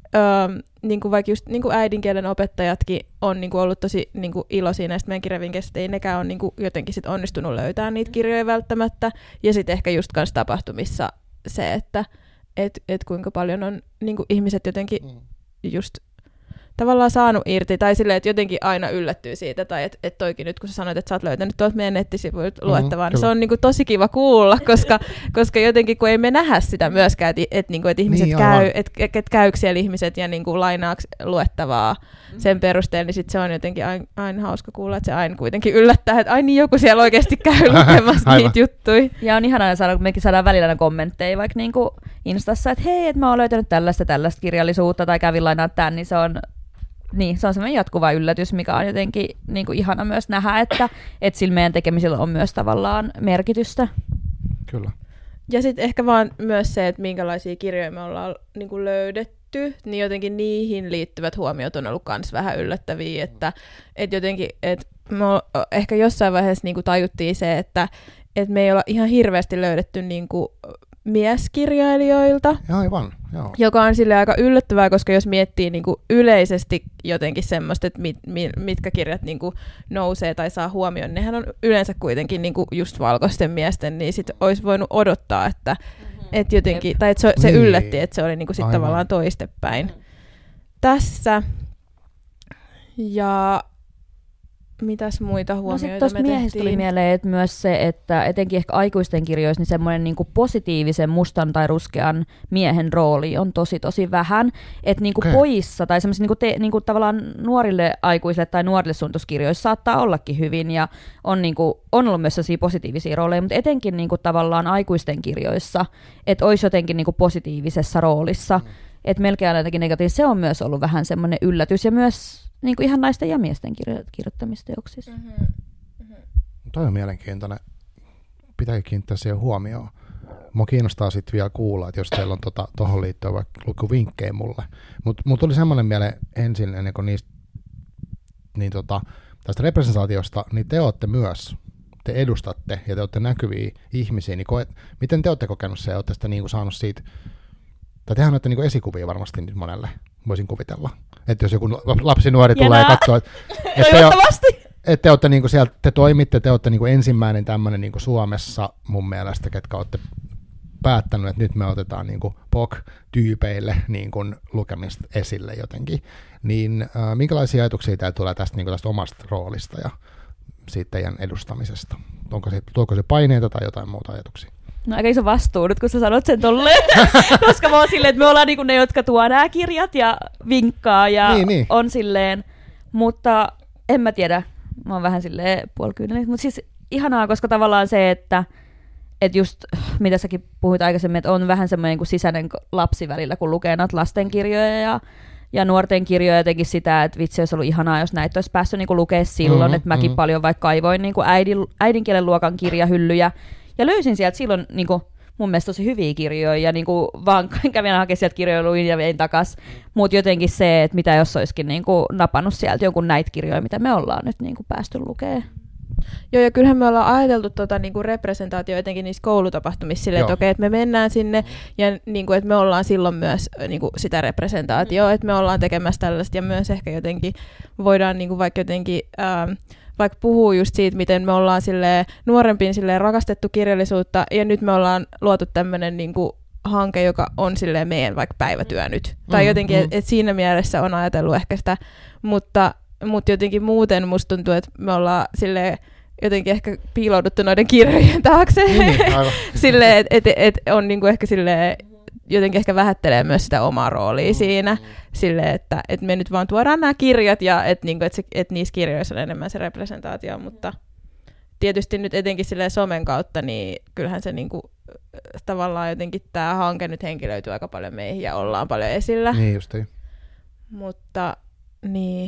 niin kuin vaikka just niin kuin äidinkielen opettajatkin on niin kuin ollut tosi niin kuin iloisia näistä meidän kirjavinkkeistä, ei nekään ole niin kuin jotenkin sit onnistunut löytämään niitä kirjoja välttämättä. Ja sitten ehkä just kans tapahtumissa se, että et kuinka paljon on niin kuin ihmiset jotenkin just tavallaan saanut irti, tai silleen, että jotenkin aina yllättyy siitä, tai että toikin nyt, kun sä sanoit, että sä oot löytänyt tuolta meidän nettisivuilta luettavaa, niin se on niinku tosi kiva kuulla, koska jotenkin, kun ei me nähdä sitä myöskään, että ihmiset niin, käy, että käykö siellä ihmiset ja niinku lainaaks luettavaa sen perusteella, niin sit se on jotenkin aina hauska kuulla, että se aina kuitenkin yllättää, että niin joku siellä oikeasti käy lukemassa niitä juttuja. Ja on ihanaa saada, kun mekin saadaan välillä kommentteja vaikka niinku Instassa, että hei, että mä oon löytänyt tällaista kirjallisuutta, tai kävin lainaa tämän, niin se on semmoinen jatkuva yllätys, mikä on jotenkin niin kuin ihana myös nähdä, että sillä meidän tekemisellä on myös tavallaan merkitystä. Kyllä. Ja sitten ehkä vaan myös se, että minkälaisia kirjoja me ollaan niin kuin löydetty, niin jotenkin niihin liittyvät huomiot on ollut myös vähän yllättäviä, että jotenkin, että me ehkä jossain vaiheessa niin kuin tajuttiin se, että me ei olla ihan hirveästi löydetty niin kuin mieskirjailijoilta, aivan, joo. Joka on sille aika yllättävää, koska jos miettii niinku yleisesti jotenkin semmoista, että mitkä kirjat niinku nousee tai saa huomioon, nehän on yleensä kuitenkin niinku just valkoisten miesten, niin sit olisi voinut odottaa, että et jotenkin, tai että se yllätti, että se oli niinku sit tavallaan toistepäin tässä. Ja mitäs muita huomioita me tehtiin? Tuosta miehistä tuli mieleen, että myös se, että etenkin ehkä aikuisten kirjoissa niin semmoinen niinku positiivisen mustan tai ruskean miehen rooli on tosi vähän. Että niinku pojissa tai semmoisissa niinku tavallaan nuorille aikuisille tai nuorille suunnituskirjoissa saattaa ollakin hyvin ja on ollut myös sellaisia positiivisia rooleja, mutta etenkin niinku tavallaan aikuisten kirjoissa, että olisi jotenkin niinku positiivisessa roolissa. Että melkein aina jotenkin negatiivisesti se on myös ollut vähän semmoinen yllätys ja myös niin kuin ihan naisten ja miesten kirjoittamisteoksissa. Toi on mielenkiintoinen. Pitääkin kiinnittää siihen huomioon. Mua kiinnostaa sitten vielä kuulla, että jos teillä on tuohon liittyen vaikka lukuvinkkejä mulle. Mutta mulla tuli semmoinen mieleen ensin, ennen kuin niistä, niin tästä representaatiosta, niin te olette myös, te edustatte ja te olette näkyviä ihmisiä. Niin miten te olette kokenut se ja olette sitä niin saanut siitä, tai tehän olette niin esikuvia varmasti nyt monelle, voisin kuvitella. Että jos joku lapsi nuori tulee katsoa, että te olette niinku sieltä, te toimitte, te olette niinku ensimmäinen tämmöinen niinku Suomessa mun mielestä, ketkä olette päättänyt, että nyt me otetaan niinku POC-tyypeille niinku lukemista esille jotenkin. Niin minkälaisia ajatuksia teillä tulee tästä, niinku tästä omasta roolista ja siitä teidän edustamisesta? Tuoko se paineita tai jotain muuta ajatuksia? No aika iso vastuu nyt, kun sä sanot sen tolleen, koska mä oon silleen, että me ollaan niinku ne, jotka tuo nämä kirjat ja vinkkaa ja on silleen, mutta en mä tiedä, mä oon vähän silleen puolikyynellinen, mutta siis ihanaa, koska tavallaan se, että just mitä säkin puhuit aikaisemmin, että on vähän semmoinen kuin sisäinen lapsi välillä, kun lukee näitä lastenkirjoja ja nuorten kirjoja jotenkin sitä, että vitsi olisi ollut ihanaa, jos näitä olisi päässyt niinku lukea silloin, että mäkin paljon vaikka kaivoin niinku äidinkielen luokan kirjahyllyjä, ja löysin sieltä silloin niinku, mun mielestä tosi hyviä kirjoja, ja niinku, vaan kävin hakemaan sieltä kirjoja, luin ja vein takas. Mutta jotenkin se, että mitä jos olisikin niinku, napannut sieltä jonkun näitä kirjoja, mitä me ollaan nyt niinku, päästy lukemaan. Joo, ja kyllähän me ollaan ajateltu niinku representaatio etenkin niissä koulutapahtumissa silleen, että okei, että me mennään sinne, ja niinku, että me ollaan silloin myös niinku, sitä representaatioa, että me ollaan tekemässä tällaista, ja myös ehkä jotenkin voidaan niinku, vaikka jotenkin vaikka puhuu just siitä, miten me ollaan silleen nuorempiin silleen rakastettu kirjallisuutta, ja nyt me ollaan luotu tämmöinen niinku hanke, joka on silleen meidän vaikka päivätyö nyt. Tai jotenkin, että siinä mielessä on ajatellut ehkä sitä, mutta jotenkin muuten musta tuntuu, että me ollaan silleen jotenkin ehkä piilouduttu noiden kirjojen taakse. Silleen, että on niinku ehkä silleen, jotenkin ehkä vähättelee myös sitä omaa roolia siinä, silleen, että me nyt vaan tuodaan nämä kirjat ja että niinku, niissä kirjoissa on enemmän se representaatio, mutta tietysti nyt etenkin silleen somen kautta, niin kyllähän se niinku, tavallaan jotenkin tämä hanke nyt henkilöityy aika paljon meihin ja ollaan paljon esillä. Niin justiin. Mutta niin.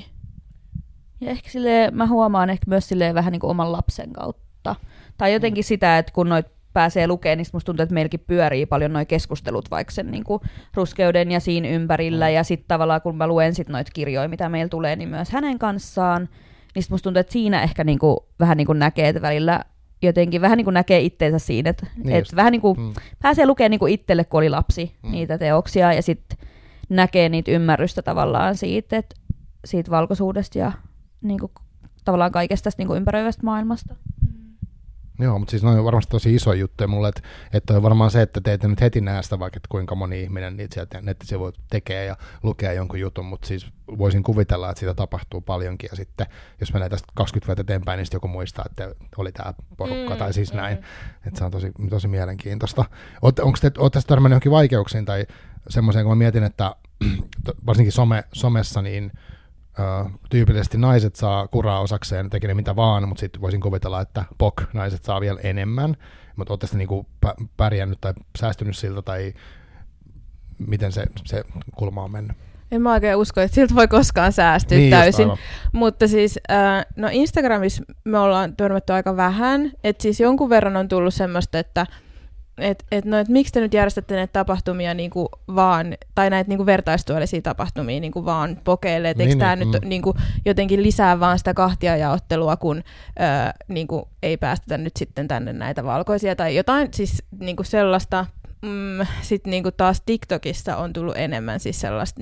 Ja ehkä silleen, mä huomaan ehkä myös silleen vähän niin kuin oman lapsen kautta. Tai jotenkin sitä, että kun noit pääsee lukemaan, niin musta tuntuu, että meilläkin pyörii paljon noi keskustelut vaikka sen niin kuin ruskeuden ja siinä ympärillä. Ja sitten tavallaan kun mä luen sit noita kirjoja, mitä meillä tulee, niin myös hänen kanssaan. Niin musta tuntuu, että siinä ehkä niin kuin, vähän niin kuin näkee, että välillä jotenkin vähän niin kuin näkee itteensä siinä, että niin et vähän niin kuin pääsee lukemaan niin kuin itselle, kun oli lapsi, niitä teoksia. Ja sitten näkee niitä ymmärrystä tavallaan siitä, että siitä valkoisuudesta ja niin kuin, tavallaan kaikesta tästä niin kuin ympäröivästä maailmasta. Joo, mutta siis ne on varmasti tosi iso juttu mulle, että on varmaan se, että te ette nyt heti näe sitä, vaikka että kuinka moni ihminen niitä sieltä nettisivuja tekee ja lukee jonkun jutun, mutta siis voisin kuvitella, että siitä tapahtuu paljonkin ja sitten jos menee tästä 20 vuotta eteenpäin, niin sitten joku muistaa, että oli tämä porukka tai siis näin, että se on tosi mielenkiintoista. Onko te tästä törmännyt johonkin vaikeuksiin tai semmoiseen, kun mä mietin, että varsinkin somessa, niin tyypillisesti naiset saa kuraa osakseen, tekee mitä vaan, mutta sitten voisin kuvitella, että naiset saa vielä enemmän. Mutta ootte sitten niinku pärjännyt tai säästynyt siltä, tai miten se kulma on mennyt? En mä oikein usko, että siltä voi koskaan säästyä niin, täysin. Mutta siis no Instagramissa me ollaan törmätty aika vähän. Että siis jonkun verran on tullut semmoista, että miksi te nyt järjestätte näitä tapahtumia niinku vaan, tai näitä niinku vertaistuellisia tapahtumia niinku vaan pokeille, että eikö tämä nyt niinku jotenkin lisää vaan sitä kahtiajaottelua, kun niinku ei päästetä nyt sitten tänne näitä valkoisia, tai jotain siis niinku sellaista. Sitten niinku taas TikTokissa on tullut enemmän siis sellaista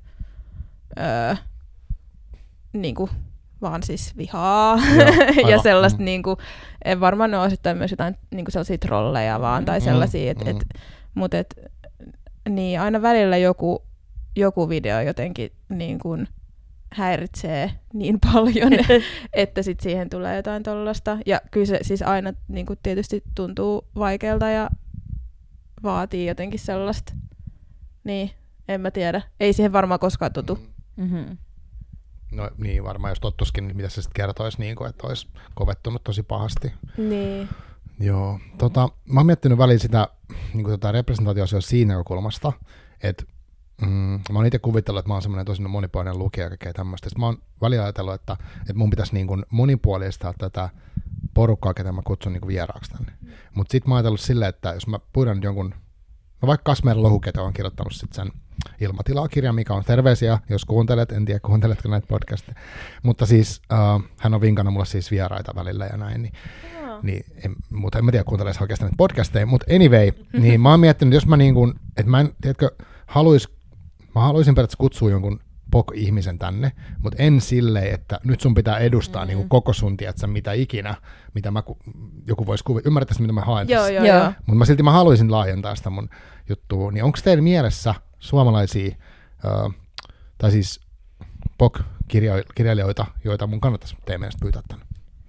niinku vaan siis vihaa ja sellaista niinku, varmaan ne on osittain myös jotain niinku sellaisia trolleja vaan tai sellaisia, mutta niin aina välillä joku video jotenkin niinku häiritsee niin paljon, että sit siihen tulee jotain tollasta. Ja kyllä se siis aina niinku tietysti tuntuu vaikealta ja vaatii jotenkin sellaista. Niin, en mä tiedä. Ei siihen varmaan koskaan totu. No niin, varmaan jos tottuskin, niin mitä se sitten kertoisi, niin kuin, että olisi kovettunut tosi pahasti. Niin. Joo. Mä oon miettinyt väliin sitä niin representaatio-asioita siinä näkökulmasta, että mä oon itse kuvitellut, että mä oon semmoinen tosi monipuolinen lukija ja kaikkea tämmöistä. Sitten mä oon välillä ajatellut, että mun pitäisi niin kuin monipuolistaa tätä porukkaa, ketä mä kutsun niin kuin vieraaksi tänne. Mutta sitten mä oon ajatellut silleen, että jos mä pyydän jonkun, no vaikka Kasmer Lohu, ketä on kirjoittanut sitten sen Ilmatilaa-kirja, mikä on terveisiä, jos kuuntelet, en tiedä kuunteletko näitä podcasteja, mutta siis hän on vinkannut mulle siis vieraita välillä ja näin, mutta en mä tiedä kuunteleeko oikeastaan näitä podcasteja, mutta anyway, niin mä oon miettinyt, jos mä niin kuin, että mä en, tiedätkö, mä haluaisin periaatteessa kutsua jonkun POC-ihmisen tänne, mutta en silleen, että nyt sun pitää edustaa niin kuin koko sun, tiedätkö, mitä ikinä, mitä joku voisi kuvitella, ymmärrätkö mitä mä haen tässä? Joo. Mutta mä haluaisin laajentaa sitä mun juttua, niin onko teillä mielessä suomalaisia, tai siis POC-kirjailijoita, joita mun kannattaisi teidän mielestä pyytää tänne?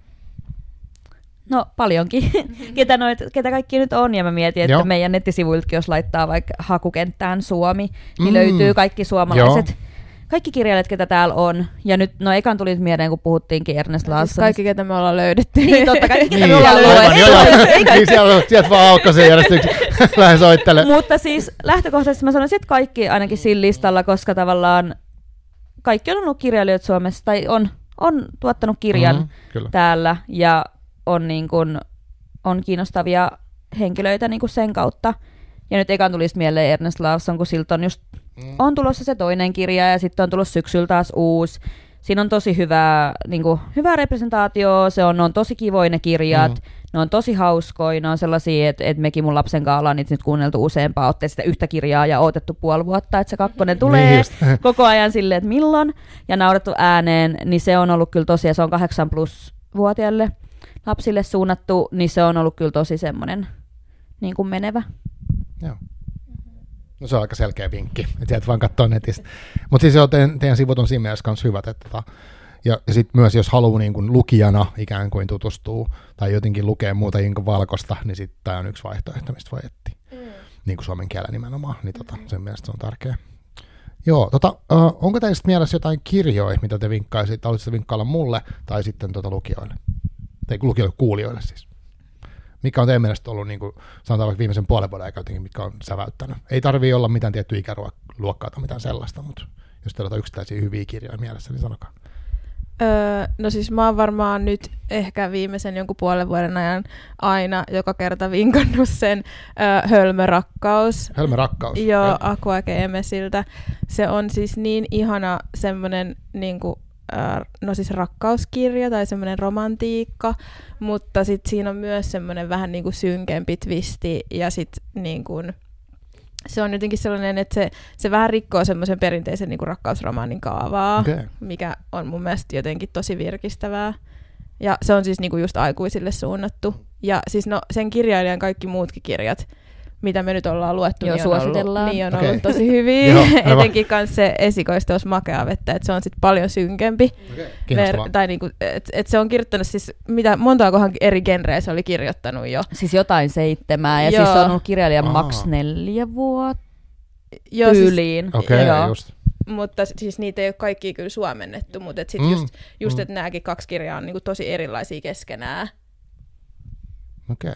No paljonkin. ketä kaikki nyt on, ja mä mietin, että meidän nettisivuiltakin, jos laittaa vaikka hakukenttään Suomi, niin löytyy kaikki suomalaiset. Kaikki kirjailijat, ketä täällä on. Ja nyt, no ekan tuli mieleen, kun puhuttiinkin Ernest Larssonista. Siis kaikki, ketä me ollaan löydetty. Niin, totta, kaikki, ketä me ollaan löydetty. Niin, sieltä vaan aukkoisen järjestyksiä lähden soittelemaan. Mutta siis lähtökohtaisesti mä sanoisin, että kaikki ainakin sillä listalla, koska tavallaan kaikki on ollut kirjailijoita Suomessa, tai on tuottanut kirjan täällä, ja on, niin kun, on kiinnostavia henkilöitä niin kun sen kautta. Ja nyt ekan tuli mieleen Ernest Larsson, kun siltä on just on tulossa se toinen kirja, ja sitten on tullut syksyllä taas uusi. Siinä on tosi hyvää representaatio, ne on tosi kivoja ne kirjat, ne on tosi hauskoja, ne on sellaisia, että mekin mun lapsen kanssa ollaan niitä nyt kuunneltu useampaa otteeseen sitä yhtä kirjaa ja odotettu puoli vuotta, että se kakkonen tulee koko ajan silleen, että milloin, ja naurettu ääneen, niin se on ollut kyllä tosiaan, se on 8+ 4-5-vuotiaille lapsille suunnattu, niin se on ollut kyllä tosi semmoinen niin kuin menevä. Joo. No se on aika selkeä vinkki, että sieltä vaan katsoa netistä. Mutta siis teidän sivut on siinä mielessä myös hyvät. Ja sitten myös jos haluaa niin kuin lukijana ikään kuin tutustua tai jotenkin lukea muuta kuin valkoista, niin sitten tämä on yksi vaihtoehto, mistä voi etsiä. Niin kuin suomen kielellä nimenomaan, niin sen mielestä se on tärkeä. Joo, onko teistä mielessä jotain kirjoja, mitä te vinkkaisitte? Haluaisitte vinkkailla mulle tai sitten lukijoille? Tai lukijoille, kuulijoille siis. Mikä on teidän mielestä ollut, niin kuin, sanotaan vaikka viimeisen puolen vuoden aikaa jotenkin, mitkä on säväyttänyt? Ei tarvitse olla mitään tiettyä ikäluokkaa tai mitään sellaista, mutta jos teillä on yksittäisiä hyviä kirjoja mielessä, niin sanokaa. No siis mä oon varmaan nyt ehkä viimeisen jonkun puolen vuoden ajan aina joka kerta vinkannut sen Hölmörakkaus. Hölmörakkaus? Joo, Aqua Gemesiltä. Se on siis niin ihana semmoinen niinku, no siis rakkauskirja tai semmoinen romantiikka, mutta sitten siinä on myös semmoinen vähän niinku synkempi twisti ja sitten niinku, se on jotenkin sellainen, että se vähän rikkoo semmoisen perinteisen niinku rakkausromaanin kaavaa, mikä on mun mielestä jotenkin tosi virkistävää. Ja se on siis niinku just aikuisille suunnattu. Ja siis no, sen kirjailijan kaikki muutkin kirjat, mitä me nyt ollaan luettu, joo, niin on ollut tosi hyviä. Etenkin myös se esikoisteos Makeaa vettä, että se on sitten paljon synkempi. Tai niinku, et se on kirjoittanut siis, montaakohan eri genrejä se oli kirjoittanut jo. Siis jotain 7, ja siis se on ollut kirjailija maks 4 vuotta tyyliin. Just. Mutta siis niitä ei ole kaikkia kyllä suomennettu, mutta sitten just että nämäkin 2 kirjaa on niinku tosi erilaisia keskenään. Okei.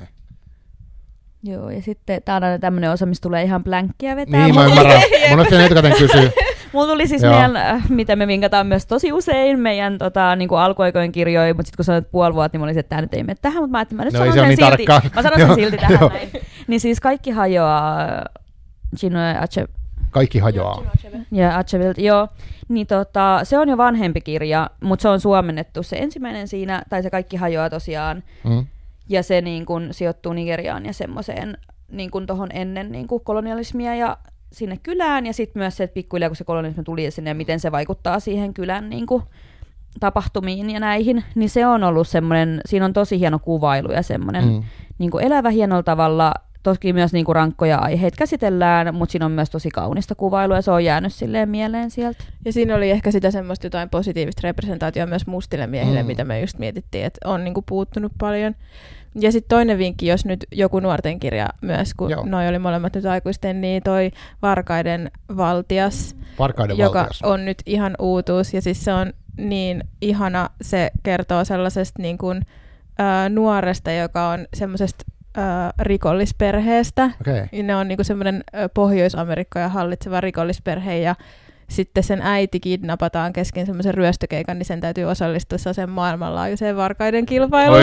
Joo, ja sitten tää on aina tämmönen osa, missä tulee ihan blänkkiä vetää. Niin, mä ymmärrän. Mun olisi etukäteen kysyä. Mulla tuli siis meidän, mitä me vinkataan myös tosi usein, meidän niin kuin alkuaikojen kirjoja, mutta sitten kun sanoit puoli vuotta, niin mä olisin, että tää nyt ei mene tähän, mutta mä ajattelin, mä nyt sanon sen silti. Tarkkaan. Mä sanon sen silti tähän näin. Niin siis kaikki hajoaa Chinua Achebe. Kaikki hajoaa. Ja Achevilta, joo. Niin se on jo vanhempi kirja, mutta se on suomennettu se ensimmäinen siinä, tai se kaikki hajoaa tosiaan. Ja se niin kun sijoittuu Nigeriaan ja semmoiseen niin kun tohon ennen niin kun kolonialismia ja sinne kylään. Ja sitten myös se, että pikkuhiljaa kun se kolonialismi tuli sinne ja miten se vaikuttaa siihen kylän niin kun tapahtumiin ja näihin. Niin se on ollut semmoinen, siinä on tosi hieno kuvailu ja semmoinen niin kun elävä hienolla tavalla. Toki myös niin kuin rankkoja aiheita käsitellään, mutta siinä on myös tosi kaunista kuvailua ja se on jäänyt silleen mieleen sieltä. Ja siinä oli ehkä sitä semmoista jotain positiivista representaatiota myös mustille miehille, mitä me just mietittiin, että on niin kuin puuttunut paljon. Ja sitten toinen vinkki, jos nyt joku nuorten kirja myös, kun noi oli molemmat nyt aikuisten, niin toi Varkaiden valtias, joka on nyt ihan uutuus. Ja siis se on niin ihana, se kertoo sellaisesta niin kuin, nuoresta, joka on semmoisesta rikollisperheestä. Ne on niinku semmoinen Pohjois-Amerikkoja hallitseva rikollisperhe ja sitten sen äiti kidnapataan kesken semmoisen ryöstökeikan, niin sen täytyy osallistua sen maailmanlaajuiseen varkaiden kilpailuun.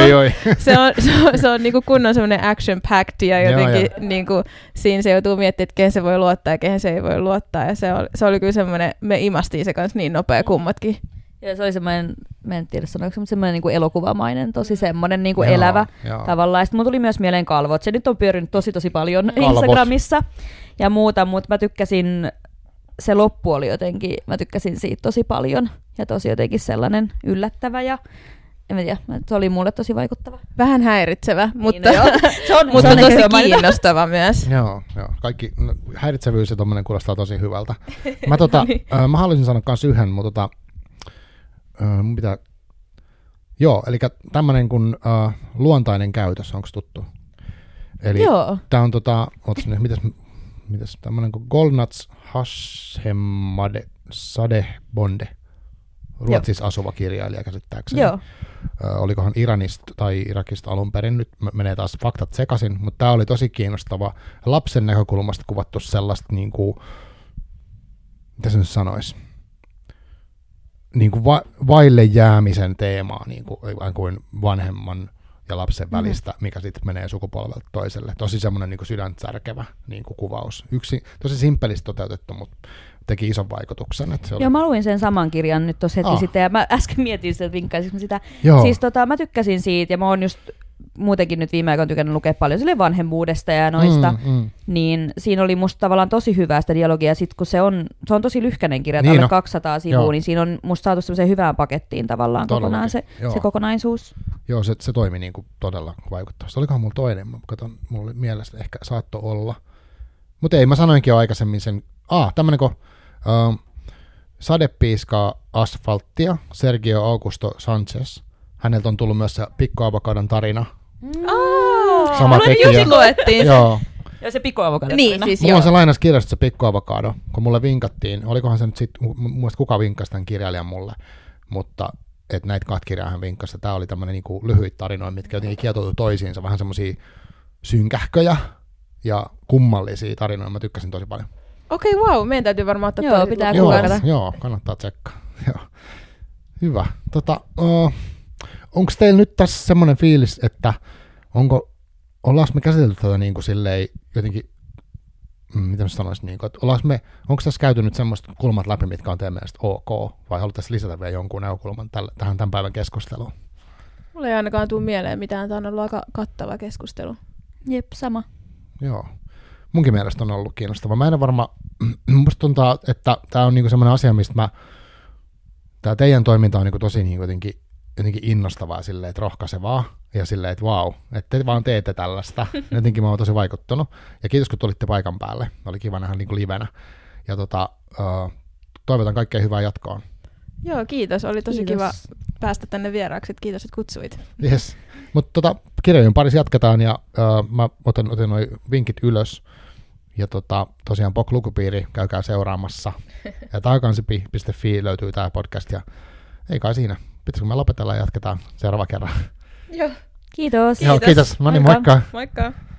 Se on niinku kunnon semmoinen action-packed ja jotenkin niinku, siinä se joutuu miettimään, että kehen se voi luottaa ja kehen se ei voi luottaa. Ja se oli kyllä semmoinen, me imastiin se kanssa niin nopea kummatkin. Ja se oli semmoinen, mä en tiedä sanoiko, mutta semmoinen niin kuin elokuvamainen, tosi semmoinen niin kuin elävä tavallaan. Sitten mun tuli myös mieleen kalvot. Se nyt on pyörinyt tosi paljon Instagramissa ja muuta, mutta mä tykkäsin, se loppu oli jotenkin, mä tykkäsin siitä tosi paljon. Ja tosi jotenkin sellainen yllättävä ja en tiedä, se oli mulle tosi vaikuttava. Vähän häiritsevä, mutta se on tosi kiinnostava myös. Joo. Kaikki, häiritsevyys ja tommoinen kuulostaa tosi hyvältä. Mä haluaisin sanoa myös yhden, mutta mun pitää... Joo, eli tämmöinen kuin luontainen käytös, onko tuttu? Eli tää on mitäs tämmöinen kuin Golnaz Hashemade Sadehbonde, Ruotsissa asuva kirjailija käsittääkseni. Olikohan Iranista tai Irakista alun perin, nyt menee taas faktat sekaisin, mutta tää oli tosi kiinnostava. Lapsen näkökulmasta kuvattu sellaista niinku, mitä se nyt sanoisi? Niin kuin vaille jäämisen teemaa, niin kuin vanhemman ja lapsen välistä, mikä sitten menee sukupolvelta toiselle. Tosi semmoinen niin kuin sydäntsärkevä niin kuin kuvaus. Tosi simppelisti toteutettu, mutta teki ison vaikutuksen. Joo, mä luin sen saman kirjan nyt tuossa hetki sitten, ja mä äsken mietin sitä, että vinkkaisinko sitä. Siis mä tykkäsin siitä, ja mä oon just muutenkin nyt viime aikoina tykännyt lukea paljon sille vanhemmuudesta ja noista, niin siinä oli musta tavallaan tosi hyvää sitä dialogia, sit kun se on tosi lyhkäinen kirja, alle 200 sivua, niin siinä on musta saatu semmoiseen hyvään pakettiin tavallaan kokonaan se kokonaisuus. Joo, se toimi niin kuin todella vaikuttavasti. Olikohan mulla toinen, mä katson, mulla oli mielestä ehkä saattoi olla. Mutta ei, mä sanoinkin jo aikaisemmin sen, tämmönen kuin Sadepiiskaa asfalttia, Sergio Augusto Sanchez. Häneltä on tullut myös se Pikku Avokadon tarina. Sama tekijä. Luettiin joo. Ja se Pikku Avokadon niin, tarina. siis mulla on se lainas kirjasta se Pikku Avokado, kun mulle vinkattiin. Olikohan se nyt sitten, muista kuka vinkkasi tämän kirjailijan mulle, mutta että näitä 2 kirjaa hän vinkkasi. Tämä oli tämmöinen niinku lyhyitä tarinoita, mitkä jotenkin kietoutuu toisiinsa, vähän semmoisia synkähköjä ja kummallisia tarinoita. Mä tykkäsin tosi paljon. Okei, wow, meidän täytyy varmaan ottaa Joo, pitää kuulata. Joo, kannattaa tsekkaa. Hyvä. Onko teillä nyt tässä semmoinen fiilis, että ollaanko me käsitelty tätä niin kuin silleen jotenkin, miten mä sanoisin, niin kuin, että onko tässä käyty nyt semmoista kulmat läpi, mitkä on teidän mielestä ok, vai haluttaisiin lisätä vielä jonkun näkökulman tähän tämän päivän keskusteluun? Mulla ei ainakaan tule mieleen mitään, tämä on ollut aika kattava keskustelu. Jep, sama. Joo. Munkin mielestä on ollut kiinnostava. Mä en musta tuntuu, että tämä on niinku semmoinen asia, mistä tämä teidän toiminta on niinku tosi niinku jotenkin innostavaa silleen, että rohkaisevaa ja silleen, että vau, että te vaan teette tällaista. Jotenkin mä oon tosi vaikuttunut. Ja kiitos, kun tulitte paikan päälle. Oli kiva nähdä niinku livenä. Ja toivotan kaikkea hyvää jatkoon. Joo, kiitos. Oli tosi kiva päästä tänne vieraaksi. Kiitos, että kutsuit. Yes. Mutta kirjojen parissa jatketaan ja mä otin nuo vinkit ylös. Ja tosiaan POK-lukupiiri, käykää seuraamassa. Ja taakansi.fi löytyy tää podcast. Ja ei kai siinä. Pitäisikö me lopetella ja jatketaan seuraava kerran? Joo. Kiitos. Joo, kiitos. No niin, moikka. Moikka.